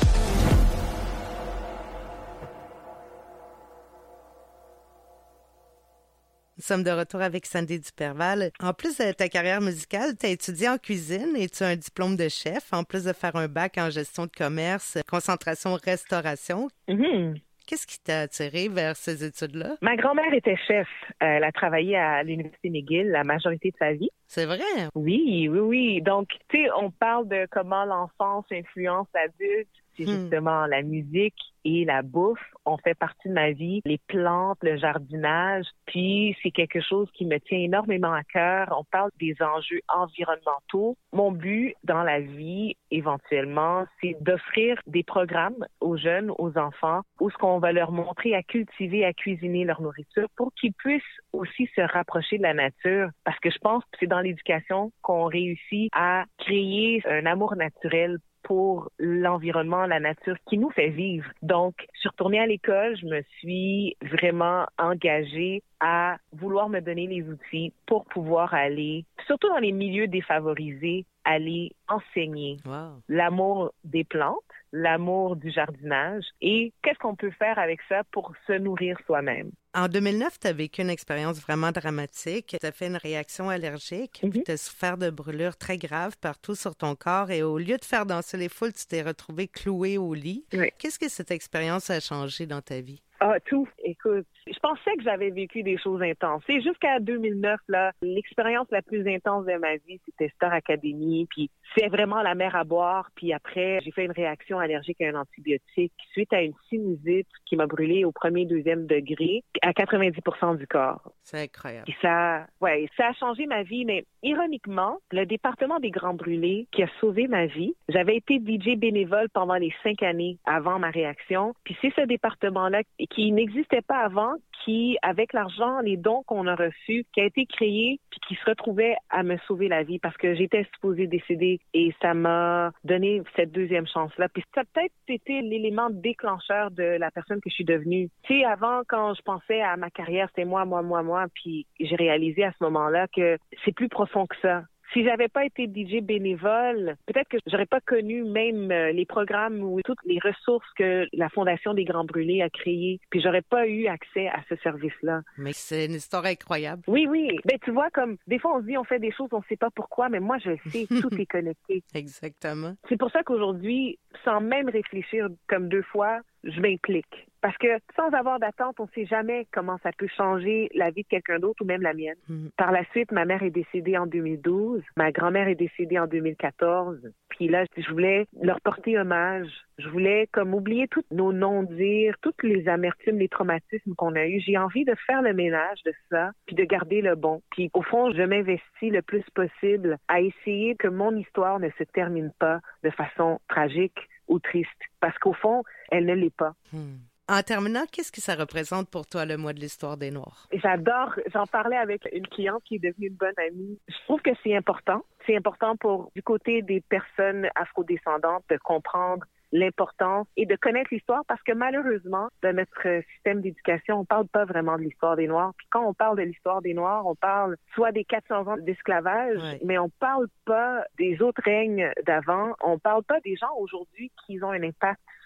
Nous sommes de retour avec Sandy Duperval. En plus de ta carrière musicale, tu as étudié en cuisine et tu as un diplôme de chef, en plus de faire un bac en gestion de commerce, concentration restauration. Mhm. Qu'est-ce qui t'a attiré vers ces études-là? Ma grand-mère était chef. Elle a travaillé à l'Université McGill la majorité de sa vie. C'est vrai? Oui, oui, oui. Donc, tu sais, on parle de comment l'enfance influence l'adulte. C'est justement la musique et la bouffe ont fait partie de ma vie. Les plantes, le jardinage. Puis, c'est quelque chose qui me tient énormément à cœur. On parle des enjeux environnementaux. Mon but dans la vie, éventuellement, c'est d'offrir des programmes aux jeunes, aux enfants, où ce qu'on va leur montrer à cultiver, à cuisiner leur nourriture pour qu'ils puissent aussi se rapprocher de la nature. Parce que je pense que c'est dans l'éducation qu'on réussit à créer un amour naturel pour l'environnement, la nature qui nous fait vivre. Donc, je suis retournée à l'école, je me suis vraiment engagée à vouloir me donner les outils pour pouvoir aller, surtout dans les milieux défavorisés, aller enseigner l'amour des plantes, l'amour du jardinage et qu'est-ce qu'on peut faire avec ça pour se nourrir soi-même. En 2009, tu as vécu une expérience vraiment dramatique. Tu as fait une réaction allergique, puis tu as souffert de brûlures très graves partout sur ton corps et au lieu de faire danser les foules, tu t'es retrouvé cloué au lit. Oui. Qu'est-ce que cette expérience a changé dans ta vie? Ah, tout. Écoute, je pensais que j'avais vécu des choses intenses. Et jusqu'à 2009, là, l'expérience la plus intense de ma vie, c'était Star Academy. Puis c'est vraiment la mer à boire. Puis après, j'ai fait une réaction allergique à un antibiotique suite à une sinusite qui m'a brûlé au 1er, 2e degré à 90% du corps. C'est incroyable. Et ça a changé ma vie. Mais ironiquement, le département des Grands Brûlés qui a sauvé ma vie, j'avais été DJ bénévole pendant les 5 années avant ma réaction. Puis c'est ce département-là qui n'existait pas avant, qui, avec l'argent, les dons qu'on a reçus, qui a été créé, puis qui se retrouvait à me sauver la vie parce que j'étais supposée décéder et ça m'a donné cette deuxième chance-là. Puis ça a peut-être été l'élément déclencheur de la personne que je suis devenue. Tu sais, avant, quand je pensais à ma carrière, c'était moi, puis j'ai réalisé à ce moment-là que c'est plus profond que ça. Si j'avais pas été DJ bénévole, peut-être que j'aurais pas connu même les programmes ou toutes les ressources que la Fondation des Grands Brûlés a créées. Puis j'aurais pas eu accès à ce service-là. Mais c'est une histoire incroyable. Oui. Ben tu vois, comme des fois on se dit on fait des choses, on sait pas pourquoi, mais moi je sais, tout est connecté. Exactement. C'est pour ça qu'aujourd'hui, sans même réfléchir comme 2 fois, je m'implique. Parce que sans avoir d'attente, on ne sait jamais comment ça peut changer la vie de quelqu'un d'autre ou même la mienne. Par la suite, ma mère est décédée en 2012. Ma grand-mère est décédée en 2014. Puis là, je voulais leur porter hommage. Je voulais comme oublier tous nos non-dires, toutes les amertumes, les traumatismes qu'on a eus. J'ai envie de faire le ménage de ça, puis de garder le bon. Puis au fond, je m'investis le plus possible à essayer que mon histoire ne se termine pas de façon tragique ou triste. Parce qu'au fond, elle ne l'est pas. En terminant, qu'est-ce que ça représente pour toi, le mois de l'histoire des Noirs? J'adore. J'en parlais avec une cliente qui est devenue une bonne amie. Je trouve que c'est important. C'est important pour, du côté des personnes afrodescendantes, de comprendre l'importance et de connaître l'histoire parce que malheureusement, dans notre système d'éducation, on parle pas vraiment de l'histoire des Noirs. Puis quand on parle de l'histoire des Noirs, on parle soit des 400 ans d'esclavage, mais on parle pas des autres règnes d'avant. On parle pas des gens aujourd'hui qui ont un impact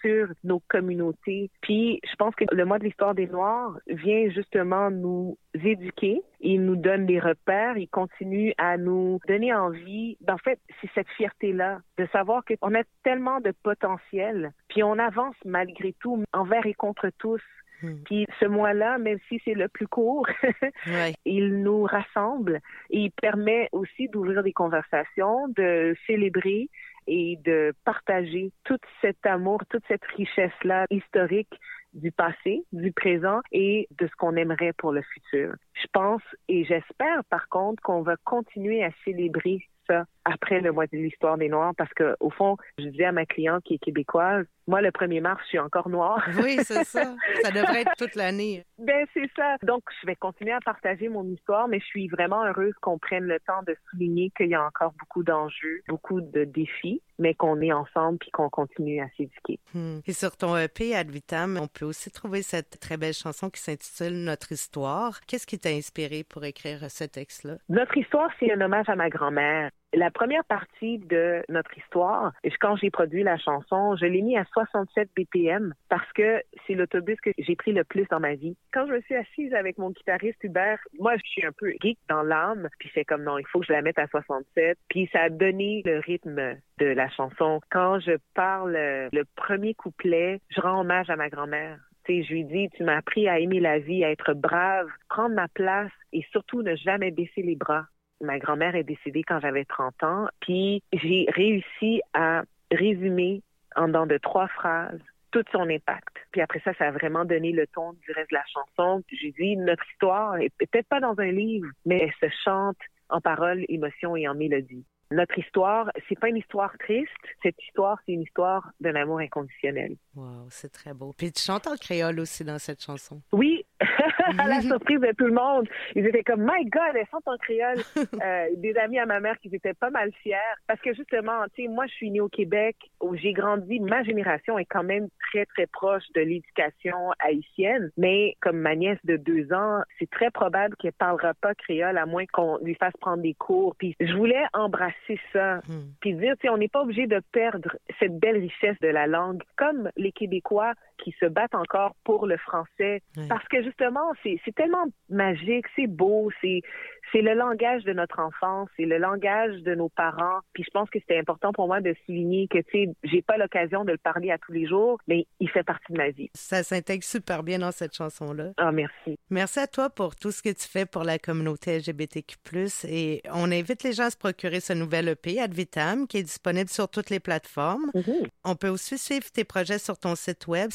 sur nos communautés. Puis, je pense que le mois de l'histoire des Noirs vient justement nous éduquer. Il nous donne des repères. Il continue à nous donner envie. En fait, c'est cette fierté-là de savoir qu'on a tellement de potentiel. Puis, on avance malgré tout, envers et contre tous. Puis ce mois-là, même si c'est le plus court, ouais. Il nous rassemble et il permet aussi d'ouvrir des conversations, de célébrer et de partager tout cet amour, toute cette richesse-là historique du passé, du présent et de ce qu'on aimerait pour le futur. Je pense et j'espère par contre qu'on va continuer à célébrer ça après le mois de l'histoire des Noirs parce que au fond, je disais à ma cliente qui est québécoise, moi le 1er mars, je suis encore noire. Oui, c'est ça. Ça devrait être toute l'année. Ben c'est ça. Donc je vais continuer à partager mon histoire, mais je suis vraiment heureuse qu'on prenne le temps de souligner qu'il y a encore beaucoup d'enjeux, beaucoup de défis, mais qu'on est ensemble puis qu'on continue à s'éduquer. Et sur ton EP Ad Vitam, on peut aussi trouver cette très belle chanson qui s'intitule Notre histoire. Qu'est-ce qui t'a inspiré pour écrire ce texte-là? Notre histoire, c'est un hommage à ma grand-mère. La première partie de notre histoire, quand j'ai produit la chanson, je l'ai mis à 67 BPM parce que c'est l'autobus que j'ai pris le plus dans ma vie. Quand je me suis assise avec mon guitariste Hubert, moi, je suis un peu geek dans l'âme, puis c'est comme non, il faut que je la mette à 67. Puis ça a donné le rythme de la chanson. Quand je parle le premier couplet, je rends hommage à ma grand-mère. Je lui dis, tu m'as appris à aimer la vie, à être brave, prendre ma place et surtout ne jamais baisser les bras. Ma grand-mère est décédée quand j'avais 30 ans, puis j'ai réussi à résumer en dedans de 3 phrases tout son impact. Puis après ça, ça a vraiment donné le ton du reste de la chanson. Puis j'ai dit, notre histoire est peut-être pas dans un livre, mais elle se chante en paroles, émotions et en mélodie. Notre histoire, c'est pas une histoire triste. Cette histoire, c'est une histoire d'un amour inconditionnel. Wow, c'est très beau. Puis tu chantes en créole aussi dans cette chanson. Oui, à la surprise de tout le monde. Ils étaient comme, my God, elle chante en créole. Des amis à ma mère qui étaient pas mal fiers. Parce que justement, tu sais, moi, je suis née au Québec, où j'ai grandi. Ma génération est quand même très, très proche de l'éducation haïtienne. Mais comme ma nièce de 2 ans, c'est très probable qu'elle parlera pas créole, à moins qu'on lui fasse prendre des cours. Puis je voulais embrasser ça. Puis dire, tu sais, on n'est pas obligé de perdre cette belle richesse de la langue, comme les Québécois qui se battent encore pour le français. Parce que justement, c'est tellement magique, c'est beau, c'est le langage de notre enfance, c'est le langage de nos parents. Puis je pense que c'était important pour moi de souligner que, tu sais, j'ai pas l'occasion de le parler à tous les jours, mais il fait partie de ma vie. Ça s'intègre super bien dans cette chanson-là. Ah, merci. Merci à toi pour tout ce que tu fais pour la communauté LGBTQ+. Et on invite les gens à se procurer ce nouvel EP, Ad Vitam, qui est disponible sur toutes les plateformes. On peut aussi suivre tes projets sur ton site web,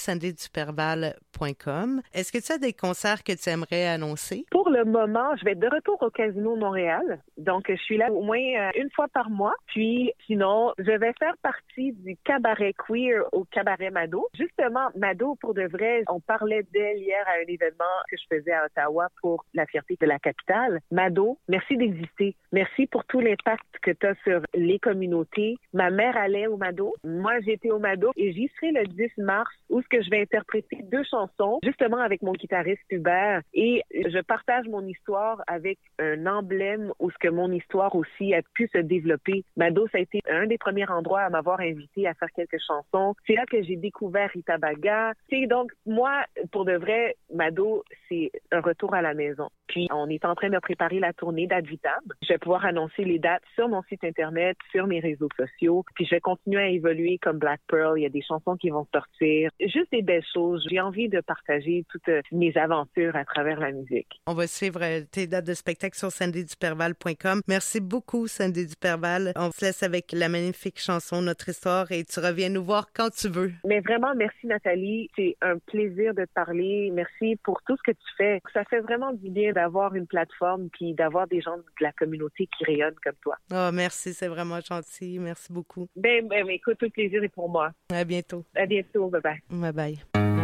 sandyduperval.com. Est-ce que tu as des concerts que tu aimerais annoncer? Pour le moment, je vais être de retour au Casino Montréal. Donc, je suis là au moins une fois par mois. Puis, sinon, je vais faire partie du cabaret queer au cabaret Mado. Justement, Mado, pour de vrai, on parlait d'elle hier à un événement que je faisais à Ottawa pour la fierté de la capitale. Mado, merci d'exister. Merci pour tout l'impact que tu as sur les communautés. Ma mère allait au Mado. Moi, j'étais au Mado et j'y serai le 10 mars où ce que je vais interpréter 2 chansons, justement avec mon guitariste Hubert. Et je partage mon histoire avec un emblème où ce que mon histoire aussi a pu se développer. Mado, ça a été un des premiers endroits à m'avoir invité à faire quelques chansons. C'est là que j'ai découvert Rita Baga. C'est donc, moi, pour de vrai, Mado, c'est un retour à la maison. Puis, on est en train de préparer la tournée d'Ad Vitam. Je vais pouvoir annoncer les dates sur mon site Internet, sur mes réseaux sociaux. Puis, je vais continuer à évoluer comme Black Pearl. Il y a des chansons qui vont sortir. Juste des belles choses. J'ai envie de partager toutes mes aventures à travers la musique. On va suivre tes dates de spectacle sur sandyduperval.com. Merci beaucoup, Sandy Duperval. On se laisse avec la magnifique chanson Notre histoire et tu reviens nous voir quand tu veux. Mais vraiment, merci Nathalie. C'est un plaisir de te parler. Merci pour tout ce que tu fais. Ça fait vraiment du bien d'avoir une plateforme puis d'avoir des gens de la communauté qui rayonnent comme toi. Oh, merci, c'est vraiment gentil. Merci beaucoup. Ben, écoute, tout le plaisir est pour moi. À bientôt. À bientôt. Bye-bye. Bye-bye.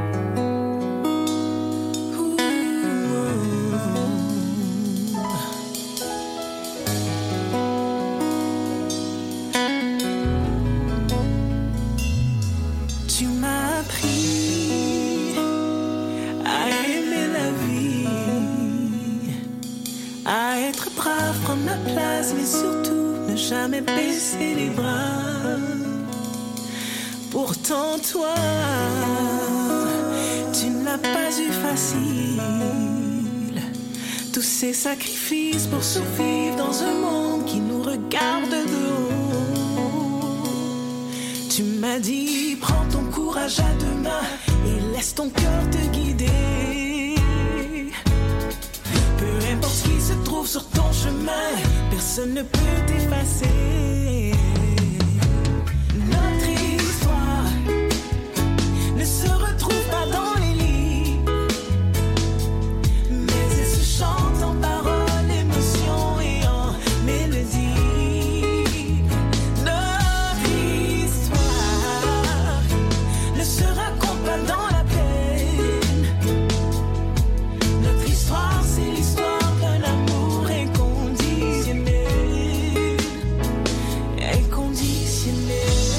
Tu m'as appris à aimer la vie, à être brave, prendre ma place, mais surtout ne jamais baisser les bras. Pourtant toi, tu ne l'as pas eu facile. Tous ces sacrifices pour survivre dans un monde qui nous regarde de haut. Tu m'as dit, prends ton courage à deux mains et laisse ton cœur te guider. Peu importe ce qui se trouve sur ton chemin, personne ne peut t'effacer. Notre histoire ne se retrouve pas dans les livres, mais elle se chante en paroles, émotions et en mélodie. Notre histoire ne se raconte pas dans la peine. Notre histoire, c'est l'histoire d'un amour inconditionnel. Inconditionnel.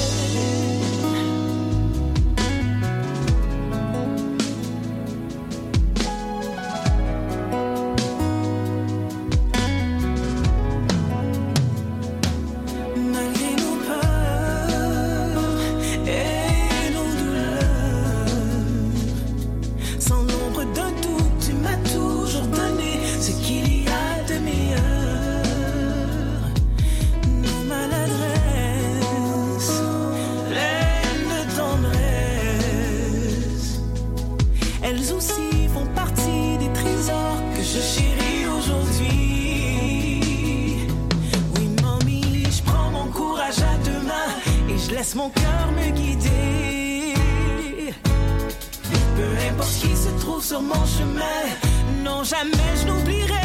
Malgré nos peurs et nos douleurs, sans l'ombre d'un doute, tu m'as toujours donné ce qu'il y a de meilleur. Nos maladresses, pleines de tendresse, elles aussi font partie des trésors que je chéris aujourd'hui. Oui, mamie, je prends mon courage à deux mains et je laisse mon cœur me guider. Peu importe ce qui se trouve sur mon chemin, non, jamais je n'oublierai.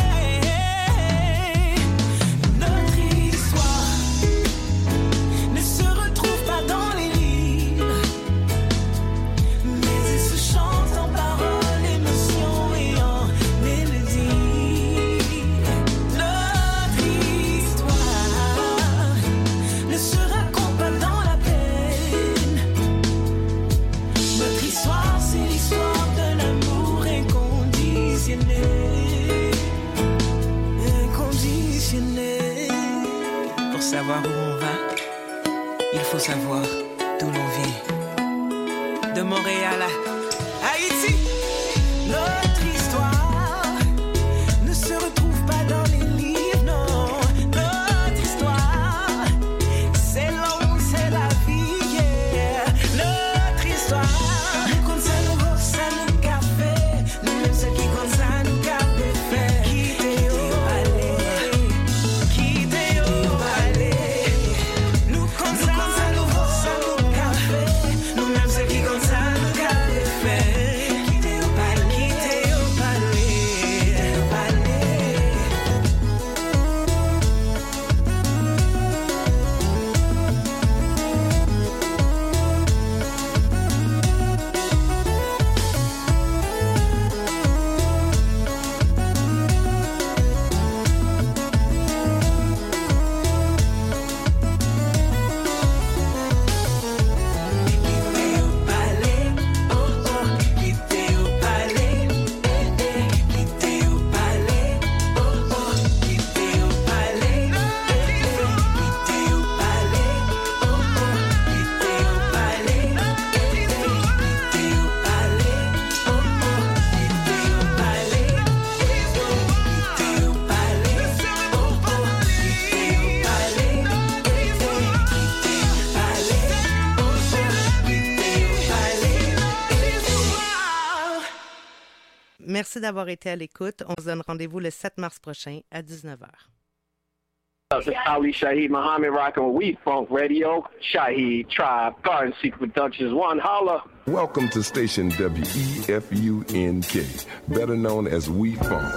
Notre histoire ne se retrouve pas dans les livres, mais elle se chante en paroles, émotions et en mélodie. Notre histoire ne se raconte pas dans la peine. Notre histoire, c'est l'histoire d'un amour inconditionnel. Inconditionnel. Pour savoir où on va, il faut savoir d'où l'on vient. De Montréal à Haïti, notre histoire ne se retrouve pas dans les livres, non. Notre histoire, c'est l'homme, c'est la vie, yeah. Notre histoire, nous compte ça nous vaut, ça nous café. Nous même ce qui compte ça nous café fait. Quitter au palais, quitter au palais. Nous compte ça nous vaut, ça nous café. Nous même ce qui compte ça nous café fait. Quitter au palais, quitter au palais, au palais. Quitter au palais, quitter au palais, oh oh, quitter au palais, quitter au palais, oh oh, quitter au palais, quitter au palais, oh oh, quitter au palais, quitter au palais, oh oh, quitter au palais, Merci d'avoir été à l'écoute. On se donne rendez-vous le 7 mars prochain à 19h. This is Ali Shaheed Muhammad rocking with We Funk Radio. Shaheed Tribe, Garden Secret Productions, one holla. Welcome to station WEFUNK, better known as We Funk.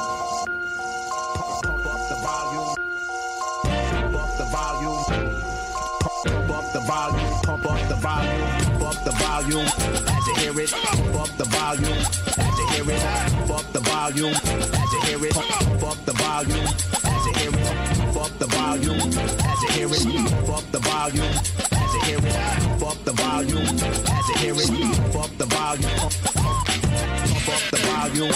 Pump up the volume, as you hear it. Pump up the volume, as you hear it. Pump up the volume, as you hear it. Pump up the volume, as you hear it. Pump up the volume, as you hear it. Pump up the volume, as you hear it. Pump up the volume, as you hear it. Pump up the volume, pump up the volume.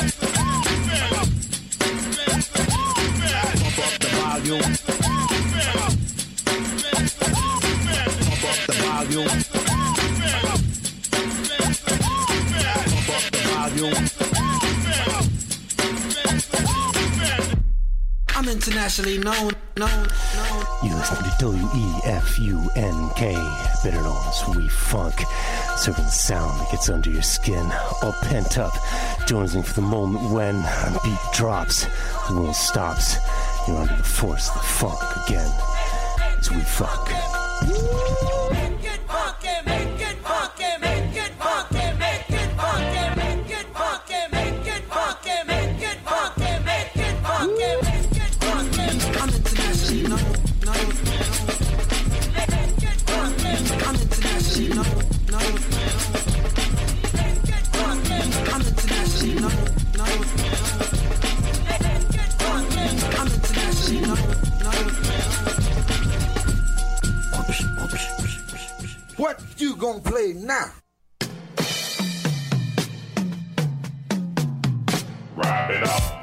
Pump up the volume. Pump up the volume. internationally known. You listen to WEFUNK, better known as We Funk, serving the sound that gets under your skin, all pent up, joining for the moment when a beat drops, the world stops, you're under the force of the funk again, as We Funk. Make it funky, make it funky, make it funky, make it funky, make it funky, make it funky, make it funky, make it funky, make it funky. I'm internationally known. Make it funky. I'm internationally known. Make it funky. I'm internationally known. Make it funky. I'm internationally known. What you gonna play now? Wrap it up.